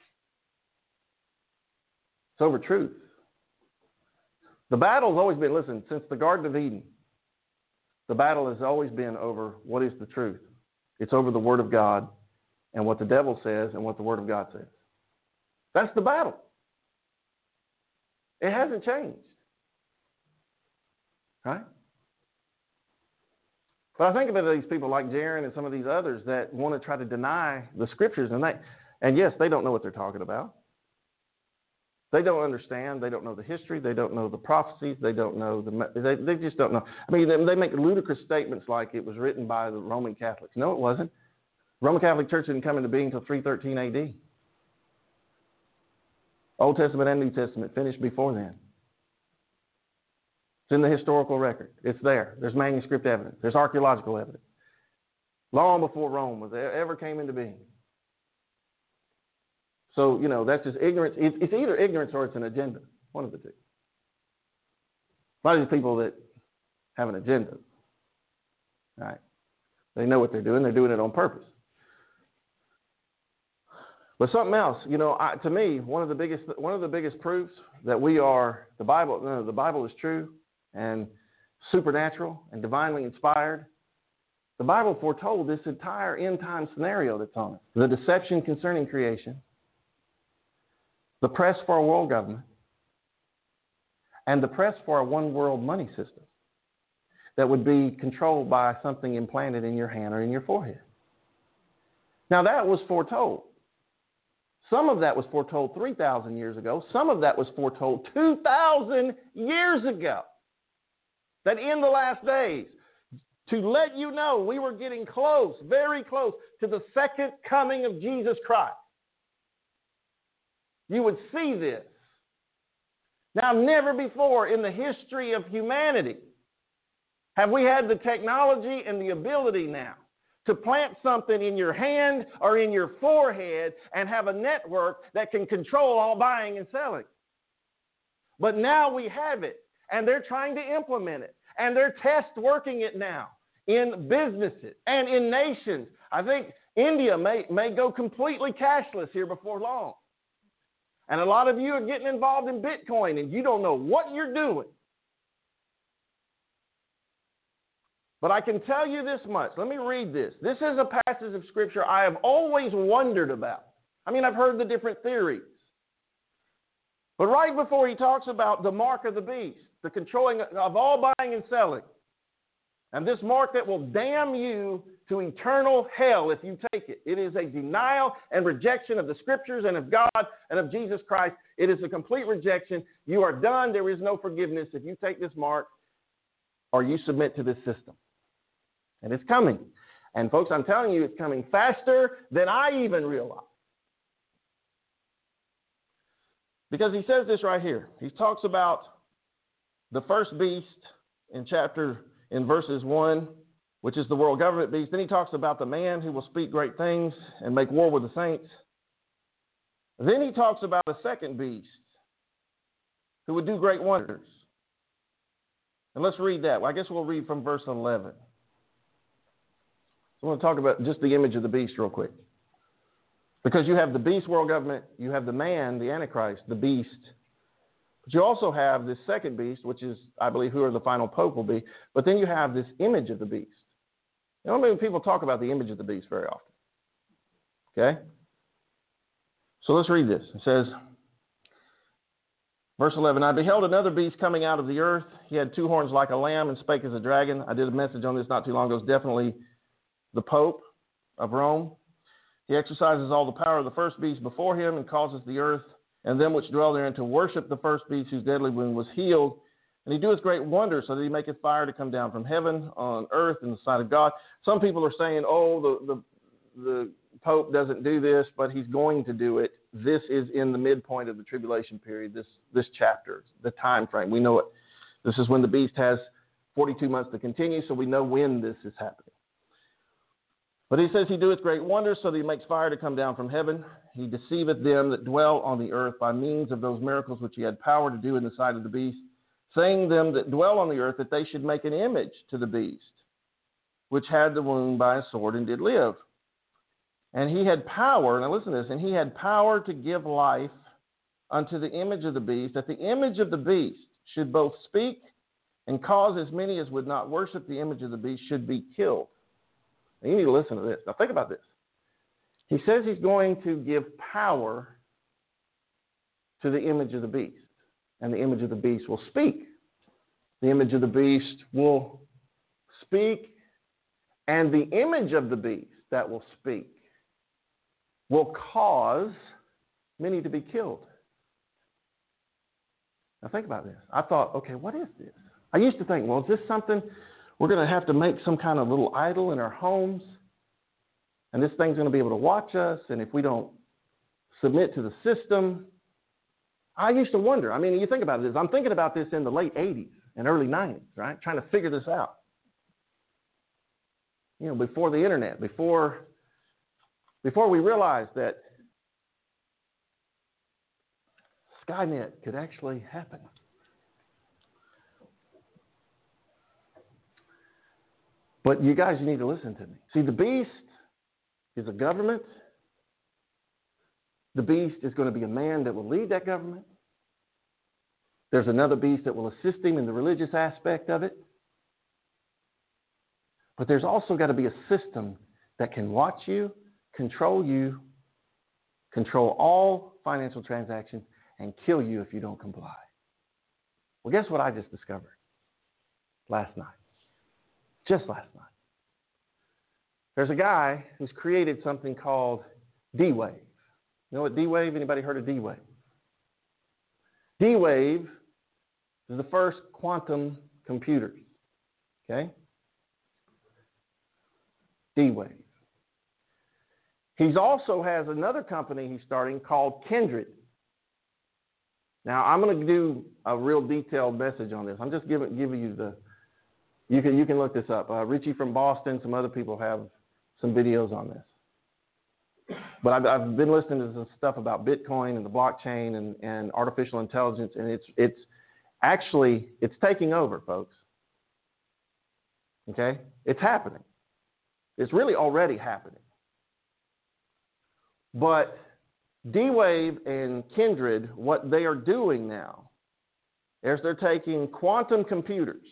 It's over truth. The battle's always been, listen, since the Garden of Eden, the battle has always been over what is the truth. It's over the Word of God and what the devil says and what the Word of God says. That's the battle. It hasn't changed. Right? But I think about these people like Jaron and some of these others that want to try to deny the Scriptures. And, they, and yes, they don't know what they're talking about. They don't understand. They don't know the history. They don't know the prophecies. They don't know the. They, they just don't know. I mean, they, they make ludicrous statements like it was written by the Roman Catholics. No, it wasn't. The Roman Catholic Church didn't come into being until three thirteen A D. Old Testament and New Testament finished before then. It's in the historical record. It's there. There's manuscript evidence. There's archaeological evidence. Long before Rome was ever came into being. So, you know, that's just ignorance. It's either ignorance or it's an agenda. One of the two. A lot of these people that have an agenda, right? They know what they're doing. They're doing it on purpose. But something else, you know, I, to me, one of the biggest one of the biggest proofs that we are the Bible. No, the Bible is true and supernatural and divinely inspired. The Bible foretold this entire end time scenario that's on it. The deception concerning creation, the press for a world government, and the press for a one world money system that would be controlled by something implanted in your hand or in your forehead. Now that was foretold. Some of that was foretold three thousand years ago. Some of that was foretold two thousand years ago. That in the last days, to let you know we were getting close, very close to the second coming of Jesus Christ. You would see this. Now, never before in the history of humanity have we had the technology and the ability now to plant something in your hand or in your forehead and have a network that can control all buying and selling. But now we have it, and they're trying to implement it, and they're test working it now in businesses and in nations. I think India may, may go completely cashless here before long. And a lot of you are getting involved in Bitcoin and you don't know what you're doing. But I can tell you this much. Let me read this. This is a passage of Scripture I have always wondered about. I mean, I've heard the different theories. But right before he talks about the mark of the beast, the controlling of all buying and selling, and this mark that will damn you to eternal hell if you take it. It is a denial and rejection of the Scriptures and of God and of Jesus Christ. It is a complete rejection. You are done. There is no forgiveness if you take this mark or you submit to this system. And it's coming. And folks, I'm telling you, it's coming faster than I even realized. Because he says this right here. He talks about the first beast in chapter, in verses one, which is the world government beast. Then he talks about the man who will speak great things and make war with the saints. Then he talks about a second beast who would do great wonders. And let's read that. Well, I guess we'll read from verse eleven. I want to talk about just the image of the beast real quick. Because you have the beast world government, you have the man, the Antichrist, the beast. But you also have this second beast, which is, I believe, who the final pope will be. But then you have this image of the beast. You know, many people talk about the image of the beast very often. Okay? So let's read this. It says, verse eleven, I beheld another beast coming out of the earth. He had two horns like a lamb and spake as a dragon. I did a message on this not too long ago. It's definitely the Pope of Rome. He exercises all the power of the first beast before him and causes the earth and them which dwell therein to worship the first beast whose deadly wound was healed. And he doeth great wonders, so that he maketh fire to come down from heaven on earth in the sight of God. Some people are saying, oh, the, the, the Pope doesn't do this, but he's going to do it. This is in the midpoint of the tribulation period, this, this chapter, the time frame. We know it. This is when the beast has forty-two months to continue, so we know when this is happening. But he says he doeth great wonders, so that he makes fire to come down from heaven. He deceiveth them that dwell on the earth by means of those miracles which he had power to do in the sight of the beast, saying them that dwell on the earth that they should make an image to the beast, which had the wound by a sword and did live. And he had power, now listen to this, and he had power to give life unto the image of the beast, that the image of the beast should both speak and cause as many as would not worship the image of the beast should be killed. Now you need to listen to this. Now think about this. He says he's going to give power to the image of the beast. And the image of the beast will speak. The image of the beast will speak. And the image of the beast that will speak will cause many to be killed. Now think about this. I thought, okay, what is this? I used to think, well, is this something we're going to have to make some kind of little idol in our homes? And this thing's going to be able to watch us. And if we don't submit to the system, I used to wonder. I mean, you think about this. I'm thinking about this in the late eighties and early nineties, right? Trying to figure this out. You know, before the internet, before, before we realized that Skynet could actually happen. But you guys, you need to listen to me. See, the beast is a government. The beast is going to be a man that will lead that government. There's another beast that will assist him in the religious aspect of it. But there's also got to be a system that can watch you, control you, control all financial transactions, and kill you if you don't comply. Well, guess what I just discovered last night? Just last night. There's a guy who's created something called D-Wave. You know what D-Wave? Anybody heard of D-Wave? D-Wave is the first quantum computers. Okay? D-Wave. He also has another company he's starting called Kindred. Now, I'm going to do a real detailed message on this. I'm just giving, giving you the, you can, you can look this up. Uh, Richie from Boston, some other people have some videos on this. But I've, I've been listening to some stuff about Bitcoin and the blockchain and, and artificial intelligence, and it's, it's actually, it's taking over, folks. Okay? It's happening. It's really already happening. But D-Wave and Kindred, what they are doing now is they're taking quantum computers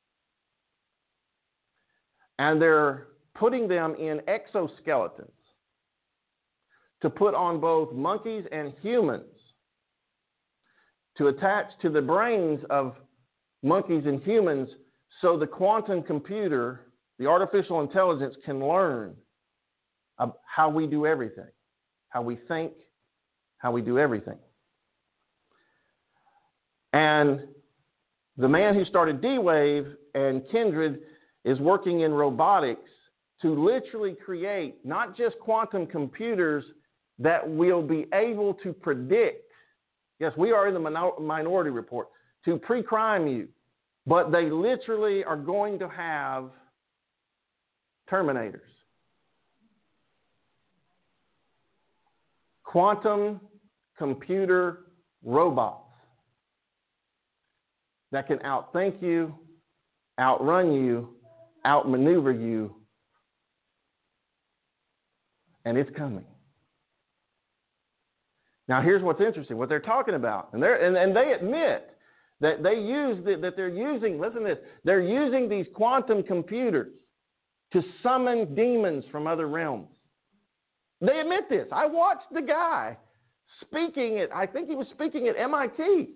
and they're putting them in exoskeletons to put on both monkeys and humans to attach to the brains of monkeys and humans so the quantum computer, the artificial intelligence, can learn how we do everything, how we think, how we do everything. And the man who started D-Wave and Kindred is working in robotics to literally create not just quantum computers that will be able to predict. Yes, we are in the minor- minority report to pre-crime you, but they literally are going to have Terminators. Quantum computer robots that can outthink you, outrun you, outmaneuver you, and it's coming. Now, here's what's interesting, what they're talking about, and, they're, and, and they admit that they use the, that they're using, listen to this, they're using these quantum computers to summon demons from other realms. They admit this. I watched the guy speaking at, I think he was speaking at M I T.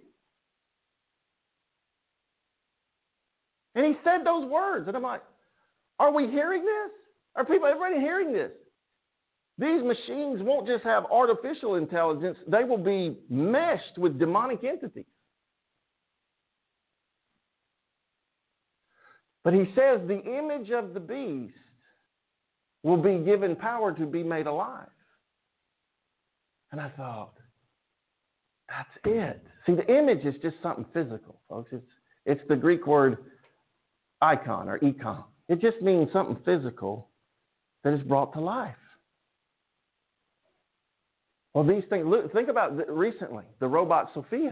And he said those words. And I'm like, are we hearing this? Are people, everybody hearing this? These machines won't just have artificial intelligence. They will be meshed with demonic entities. But he says the image of the beast will be given power to be made alive. And I thought, that's it. See, the image is just something physical, folks. It's, it's the Greek word icon or econ. It just means something physical that is brought to life. Well, these things, look, think about the, recently, the robot Sophia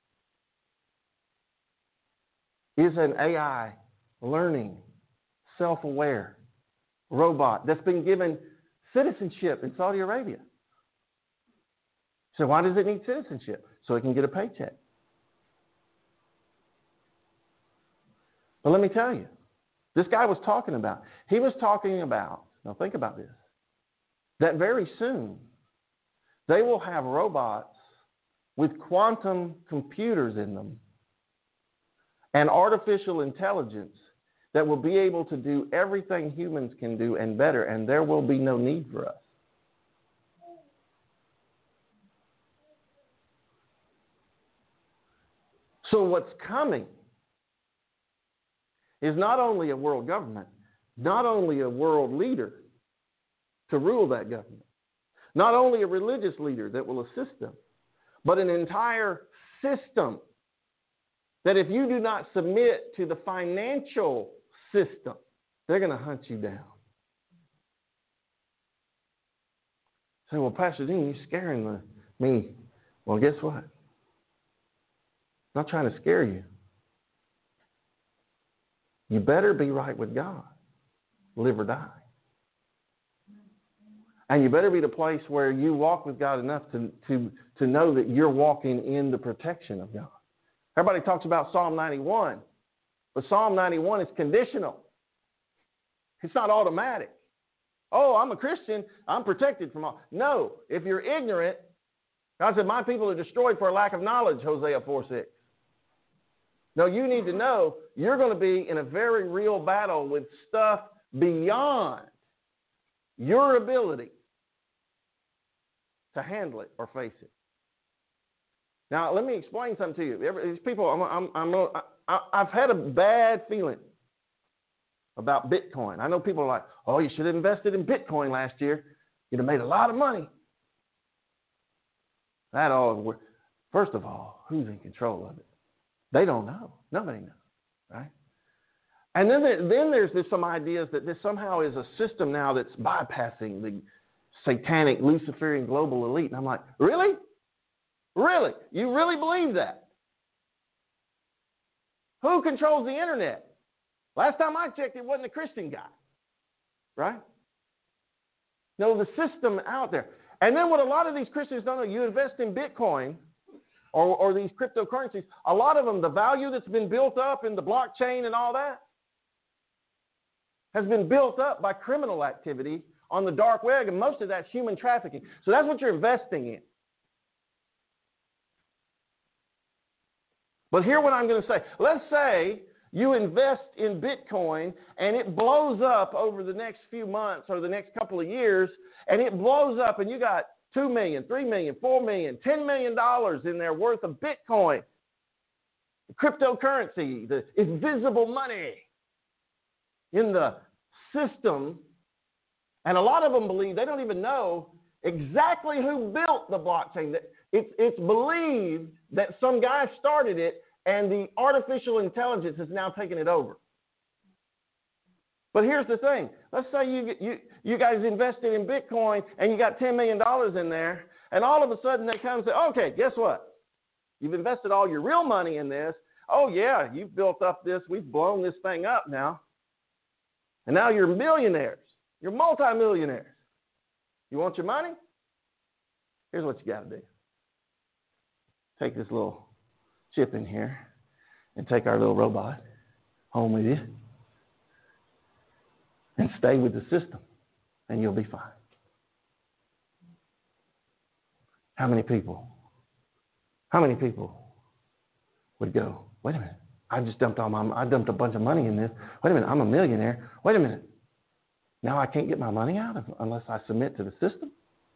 is an A I learning, self-aware robot that's been given citizenship in Saudi Arabia. So why does it need citizenship? So it can get a paycheck. But let me tell you, this guy was talking about, he was talking about, now think about this, that very soon they will have robots with quantum computers in them and artificial intelligence that will be able to do everything humans can do and better, and there will be no need for us. So what's coming is not only a world government, not only a world leader to rule that government, not only a religious leader that will assist them, but an entire system that if you do not submit to the financial system, they're going to hunt you down. Say, well, Pastor Dean, you're scaring the, me. Well, guess what? I'm not trying to scare you. You better be right with God, live or die. And you better be the place where you walk with God enough to, to, to know that you're walking in the protection of God. Everybody talks about Psalm ninety-one, but Psalm ninety-one is conditional. It's not automatic. Oh, I'm a Christian, I'm protected from all. No, if you're ignorant, God said, my people are destroyed for a lack of knowledge, Hosea four six. No, you need to know you're going to be in a very real battle with stuff beyond your ability to handle it or face it. Now, let me explain something to you. Every, these people, I'm, I'm, I'm, I, I've had a bad feeling about Bitcoin. I know people are like, oh, you should have invested in Bitcoin last year. You'd have made a lot of money. That all, first of all, who's in control of it? They don't know. Nobody knows, right? And then, there, then there's this, some ideas that this somehow is a system now that's bypassing the satanic Luciferian global elite. And I'm like, really? Really? You really believe that? Who controls the internet? Last time I checked, it wasn't a Christian guy. Right? No, the system out there. And then what a lot of these Christians don't know, you invest in Bitcoin or, or these cryptocurrencies, a lot of them, the value that's been built up in the blockchain and all that has been built up by criminal activity on the dark web, and most of that's human trafficking. So that's what you're investing in. But here's what I'm going to say. Let's say you invest in Bitcoin and it blows up over the next few months or the next couple of years, and it blows up and you got two million dollars, three million dollars, four million dollars, ten million dollars in there worth of Bitcoin, cryptocurrency, the invisible money in the system. And a lot of them believe, they don't even know exactly who built the blockchain. It's, it's believed that some guy started it and the artificial intelligence has now taken it over. But here's the thing. Let's say you, you, you guys invested in Bitcoin and you got ten million dollars in there, and all of a sudden they come and say, okay, guess what? You've invested all your real money in this. Oh, yeah, you've built up this. We've blown this thing up now. And now you're millionaires. You're multimillionaires. You want your money? Here's what you got to do. Take this little chip in here and take our little robot home with you and stay with the system, and you'll be fine. How many people, how many people would go, wait a minute, I just dumped all my, I dumped a bunch of money in this. Wait a minute, I'm a millionaire. Wait a minute. Now I can't get my money out of, unless I submit to the system?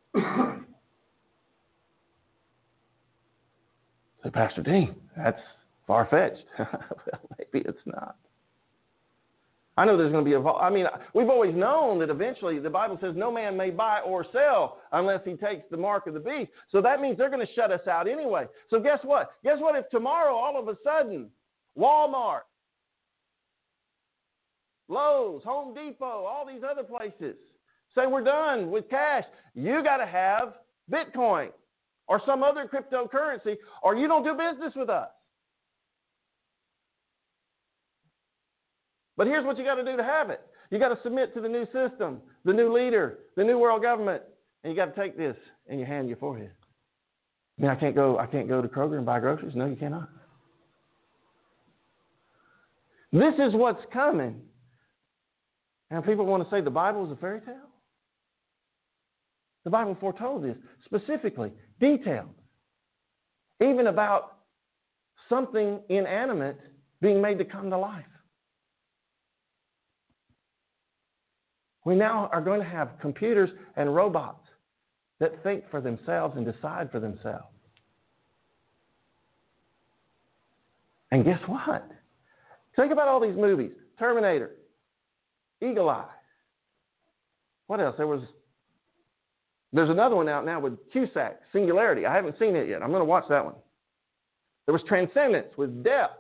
Say, Pastor Dean, that's far-fetched. Well, maybe it's not. I know there's going to be a, I mean, we've always known that eventually the Bible says no man may buy or sell unless he takes the mark of the beast. So that means they're going to shut us out anyway. So guess what? Guess what if tomorrow all of a sudden Walmart, Lowe's, Home Depot, all these other places say we're done with cash. You got to have Bitcoin or some other cryptocurrency, or you don't do business with us. But here's what you got to do to have it. You got to submit to the new system, the new leader, the new world government, and you got to take this in your hand, your forehead. I mean, I can't go. I can't go to Kroger and buy groceries. No, you cannot. This is what's coming. And people want to say the Bible is a fairy tale. The Bible foretold this specifically, detailed, even about something inanimate being made to come to life. We now are going to have computers and robots that think for themselves and decide for themselves. And guess what? Think about all these movies. Terminator, Eagle Eye. What else? There was, there's another one out now with Cusack, Singularity. I haven't seen it yet. I'm going to watch that one. There was Transcendence with Death.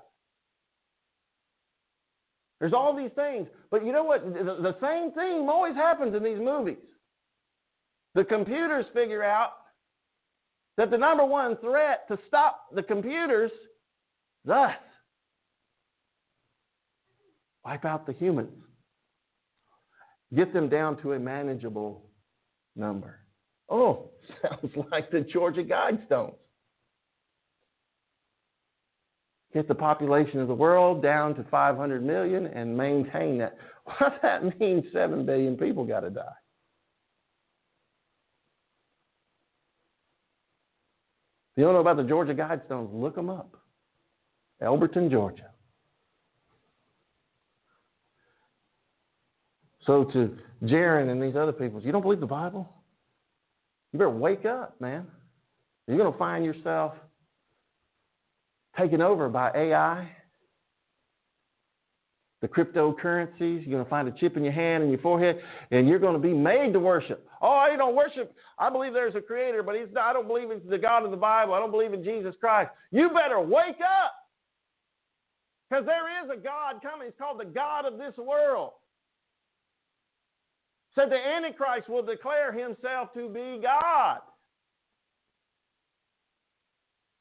There's all these things. But you know what? The, the same thing always happens in these movies. The computers figure out that the number one threat to stop the computers is us. Wipe out the humans. Get them down to a manageable number. Oh, sounds like the Georgia Guidestones. Get the population of the world down to five hundred million and maintain that. What that means, seven billion people got to die. If you don't know about the Georgia Guidestones, look them up. Elberton, Georgia. So to Jaron and these other people, you don't believe the Bible? You better wake up, man. You're going to find yourself taken over by A I, the cryptocurrencies. You're going to find a chip in your hand and your forehead, and you're going to be made to worship. Oh, I don't worship. I believe there's a creator, but he's not, I don't believe it's the God of the Bible. I don't believe in Jesus Christ. You better wake up, because there is a God coming. He's called the God of this world. Said the Antichrist will declare himself to be God.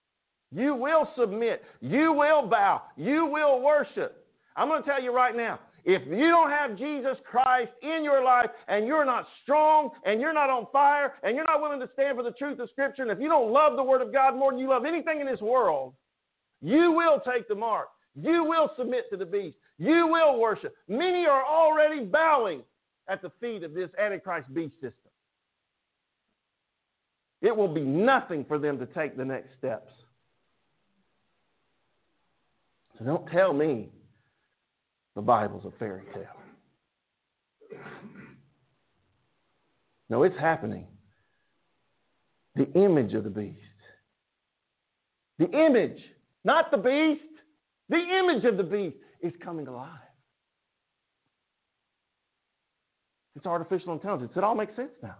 You will submit. You will bow. You will worship. I'm going to tell you right now, If you don't have Jesus Christ in your life and you're not strong and you're not on fire and you're not willing to stand for the truth of Scripture, and if you don't love the Word of God more than you love anything in this world, you will take the mark. You will submit to the beast. You will worship. Many are already bowing at the feet of this Antichrist beast system. It will be nothing for them to take the next steps. So don't tell me the Bible's a fairy tale. No, it's happening. The image of the beast. The image, not the beast. The image of the beast is coming alive. It's artificial intelligence. It all makes sense now.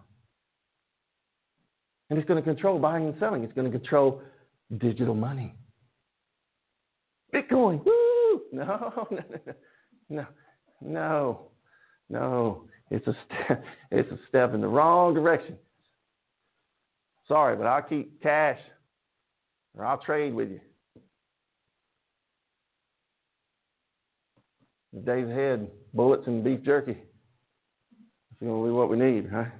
And it's going to control buying and selling. It's going to control digital money. Bitcoin. Woo! No, no, no, no, no, no. It's a step. It's a step in the wrong direction. Sorry, but I'll keep cash, or I'll trade with you. The days ahead, bullets and beef jerky. It's going to be what we need, right?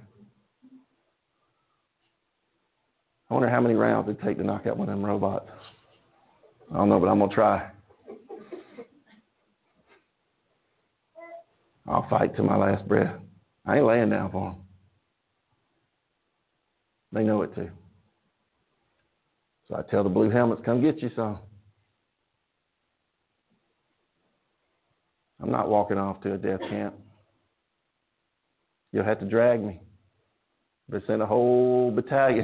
I wonder how many rounds it'd take to knock out one of them robots. I don't know, but I'm going to try. I'll fight to my last breath. I ain't laying down for them. They know it too. So I tell the blue helmets, come get you some. I'm not walking off to a death camp. You'll have to drag me. They send a whole battalion.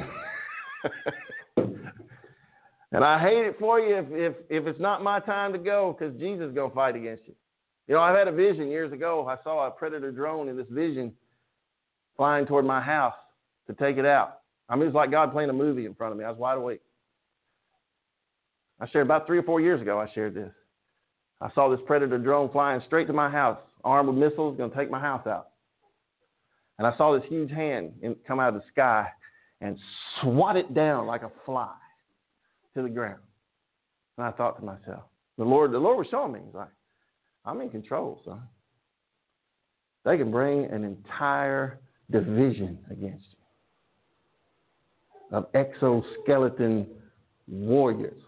And I hate it for you if, if, if it's not my time to go, because Jesus is going to fight against you. You know, I've had a vision years ago. I saw a Predator drone in this vision flying toward my house to take it out. I mean, it was like God playing a movie in front of me. I was wide awake. I shared about three or four years ago, I shared this. I saw this Predator drone flying straight to my house, armed with missiles, going to take my house out. And I saw this huge hand in, come out of the sky and swat it down like a fly to the ground. And I thought to myself, the Lord, the Lord was showing me, He's like, I'm in control, son. They can bring an entire division against you of exoskeleton warriors.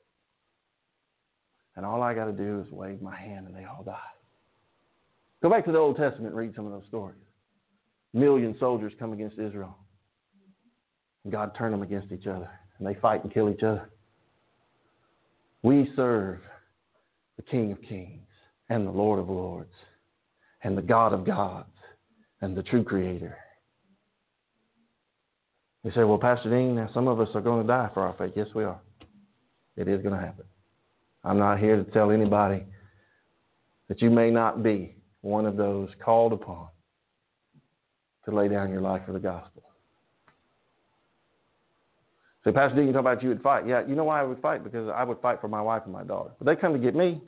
And all I got to do is wave my hand and they all die. Go back to the Old Testament and read some of those stories. A million soldiers come against Israel. And God turned them against each other. And they fight and kill each other. We serve the King of Kings and the Lord of Lords and the God of gods and the true Creator. You say, well, Pastor Dean, now some of us are going to die for our faith. Yes, we are. It is going to happen. I'm not here to tell anybody that you may not be one of those called upon to lay down your life for the gospel. So, Pastor Dean, you talk about you would fight. Yeah, you know why I would fight? Because I would fight for my wife and my daughter. But they come to get me.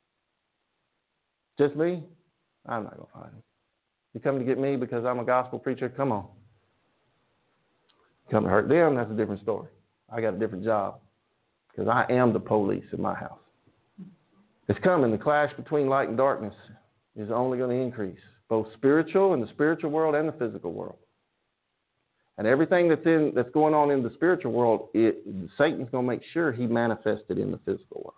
Just me? I'm not going to fight them. You come to get me because I'm a gospel preacher? Come on. Come to hurt them, that's a different story. I got a different job because I am the police in my house. It's coming. The clash between light and darkness is only going to increase, both spiritual in the spiritual world and the physical world. And everything that's in that's going on in the spiritual world, it, Satan's going to make sure he manifests it in the physical world.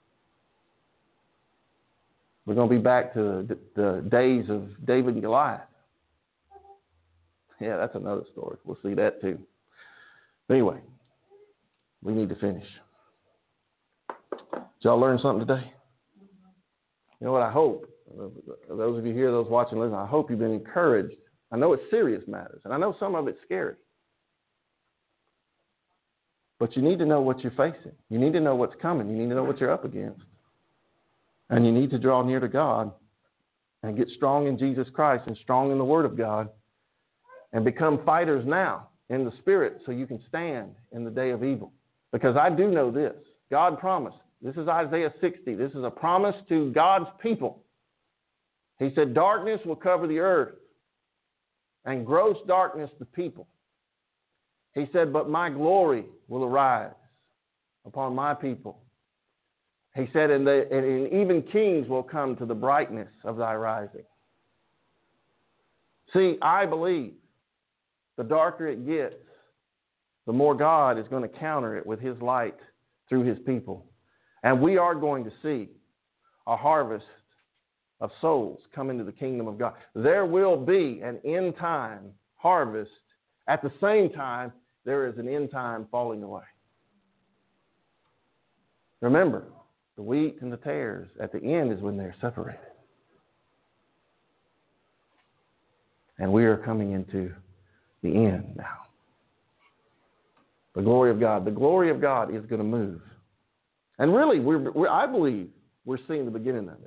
We're going to be back to the, the days of David and Goliath. Yeah, that's another story. We'll see that too. But anyway, we need to finish. Did y'all learn something today? You know what I hope? Those of you here, those watching, listen, I hope you've been encouraged. I know it's serious matters, and I know some of it's scary. But you need to know what you're facing. You need to know what's coming. You need to know what you're up against. And you need to draw near to God and get strong in Jesus Christ and strong in the Word of God and become fighters now in the Spirit so you can stand in the day of evil. Because I do know this. God promised. This is Isaiah sixty. This is a promise to God's people. He said, darkness will cover the earth and gross darkness the people. He said, but my glory will arise upon my people. He said, and, the, and even kings will come to the brightness of thy rising. See, I believe the darker it gets, the more God is going to counter it with his light through his people. And we are going to see a harvest of souls come into the kingdom of God. There will be an end time harvest. At the same time, there is an end time falling away. Remember, the wheat and the tares at the end is when they're separated. And we are coming into the end now. The glory of God. The glory of God is going to move. And really, we're, we're, I believe we're seeing the beginning of it.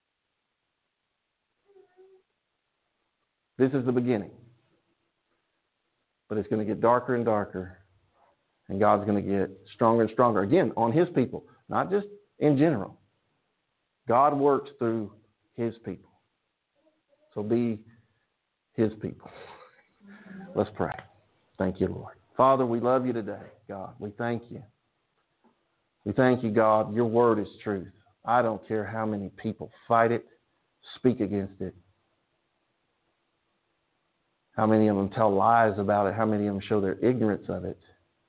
This is the beginning. But it's going to get darker and darker. And God's going to get stronger and stronger. Again, on his people. Not just in general. God works through his people. So be his people. Let's pray. Thank you, Lord. Father, we love you today, God. We thank you. We thank you, God. Your word is truth. I don't care how many people fight it, speak against it. How many of them tell lies about it. How many of them show their ignorance of it.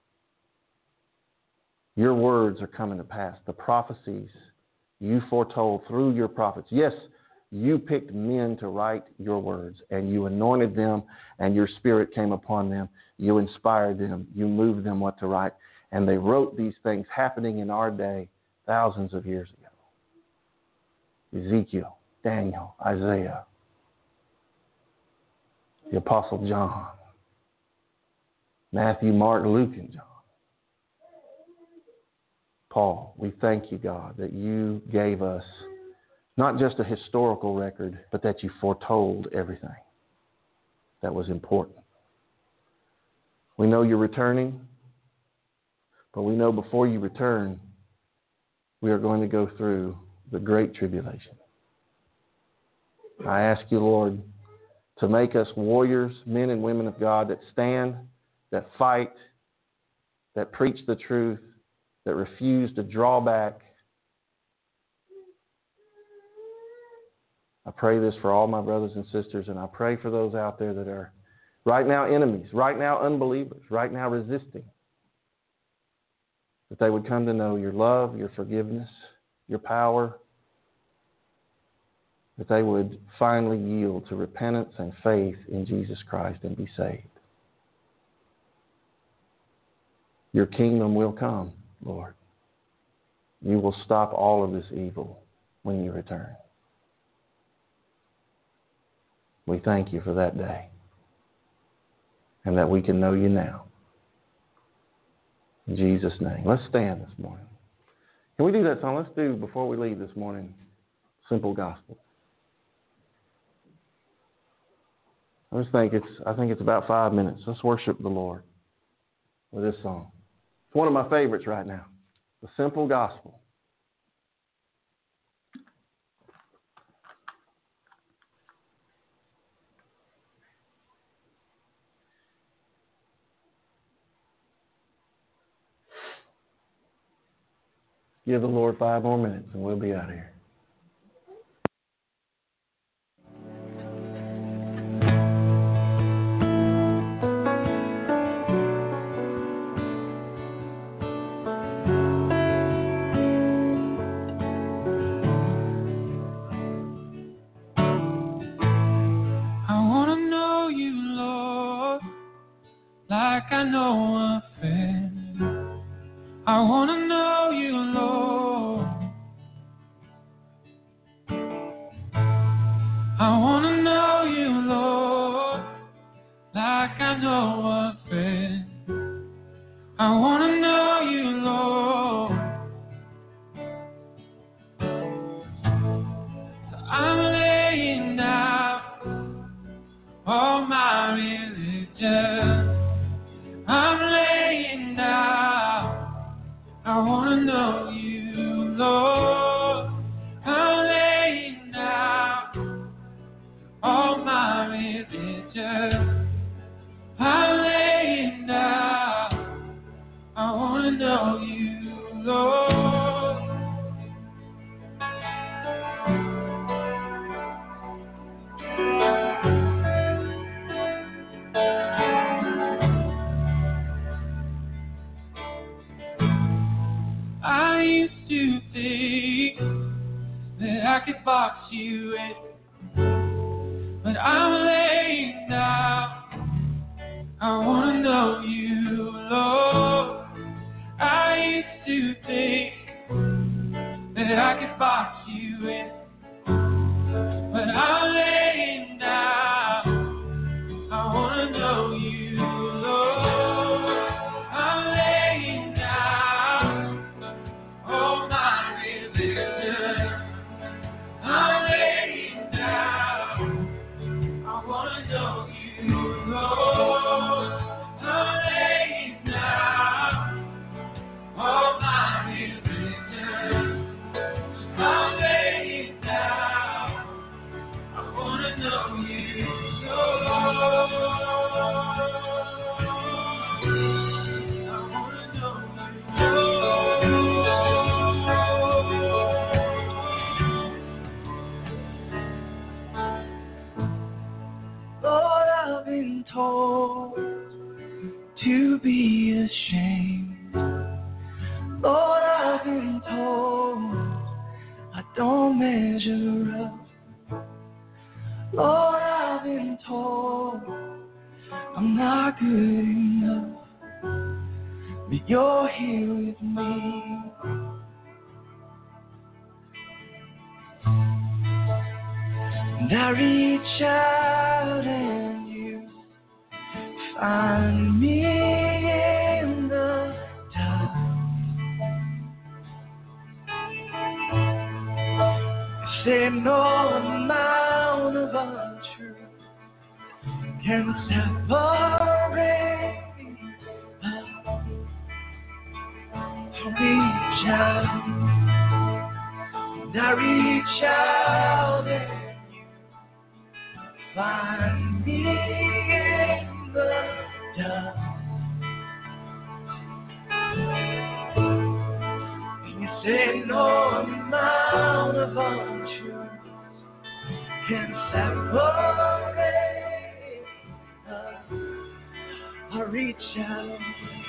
Your words are coming to pass. The prophecies you foretold through your prophets. Yes, you picked men to write your words, and you anointed them, and your spirit came upon them. You inspired them. You moved them what to write. And they wrote these things happening in our day thousands of years ago. Ezekiel, Daniel, Isaiah, the Apostle John, Matthew, Mark, Luke, and John. Paul, we thank you, God, that you gave us not just a historical record, but that you foretold everything that was important. We know you're returning, but we know before you return, we are going to go through the great tribulation. I ask you, Lord, to make us warriors, men and women of God that stand, that fight, that preach the truth, that refuse to draw back. I pray this for all my brothers and sisters, and I pray for those out there that are right now enemies, right now unbelievers, right now resisting, that they would come to know your love, your forgiveness, your power, that they would finally yield to repentance and faith in Jesus Christ and be saved. Your kingdom will come, Lord. You will stop all of this evil when you return. We thank you for that day and that we can know you now. In Jesus' name. Let's stand this morning. Can we do that song? Let's do, before we leave this morning, Simple Gospel. I just think it's, I think it's about five minutes. Let's worship the Lord with this song. It's one of my favorites right now. The Simple Gospel. Give the Lord five more minutes and we'll be out of here. I know a friend. I want to know you, Lord. I want to know you, Lord, like I know a friend. I want to know you, Lord. So I'm laying down all my religion. I'm laying down. I want to know you, Lord. I'm laying down all my religion. I'm laying down. I want to know you, Lord. I used to think that I could box you in, but I'm laying down. I want to know you, Lord. I used to think that I could box you in, but I'm laying down. I want to know you, Lord. I'm laying down all my religion. I'm laying down. I want to know you, Lord. I'm laying down all my religion. I'm laying down. I want to know you, Lord. I want to know you, Lord. Lord, I've been told to be ashamed. Lord, I've been told I don't measure up. Lord, I've been told I'm not good enough, but you're here with me. And I reach out and you find me in the dark. Say no amount of untruth can separate us. I reach out, and I reach out, and you find me in the dark. And you say no amount of untruth can separate us. I reach out,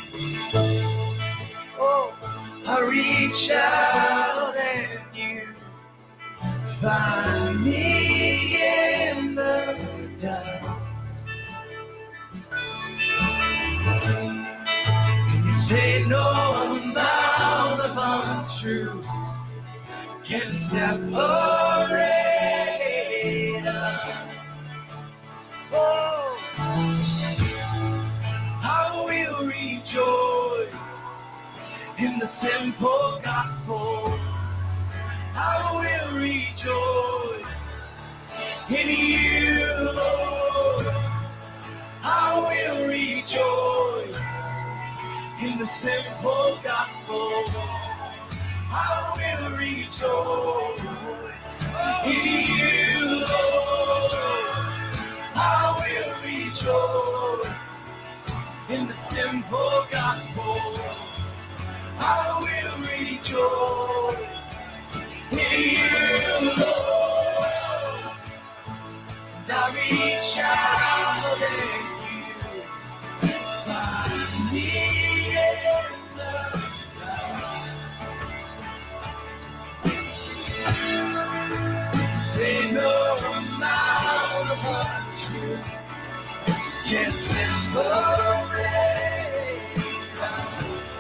oh, I reach out and you find me in the dark. And you say no amount of untruth can separate us. Oh, I will rejoice in the simple gospel. I will rejoice in you, Lord. I will rejoice in the simple gospel. I will rejoice in you, Lord. I will rejoice in the simple gospel. I will rejoice in you, Lord. And I reach out and you find me in the dark. Say no amount of untruth can separate us.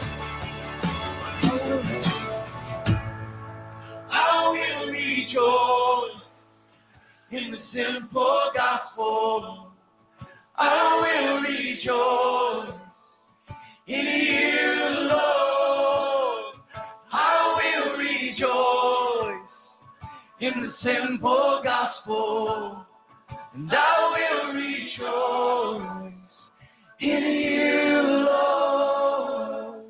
I will rejoice in the simple gospel. I will rejoice in you, Lord. I will rejoice in the simple gospel. And I will rejoice in you, Lord.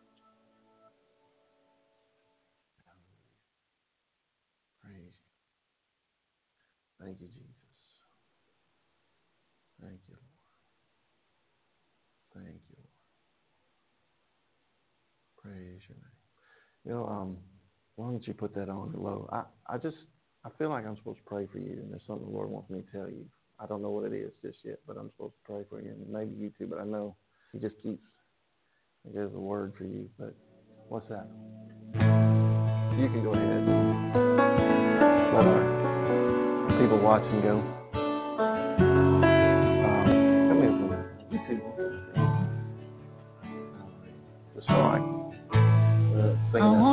Praise you. Thank you, Jesus. Thank you, Lord. Thank you, Lord. Praise your name. You know, um, why don't you put that on low? I, I just, I feel like I'm supposed to pray for you, and there's something the Lord wants me to tell you. I don't know what it is just yet, but I'm supposed to pray for you, and maybe you too, but I know He just keeps, there's a word for you, but what's that? You can go ahead. Let our people watching go. Um, come in for a minute. You two. Just like uh, singing that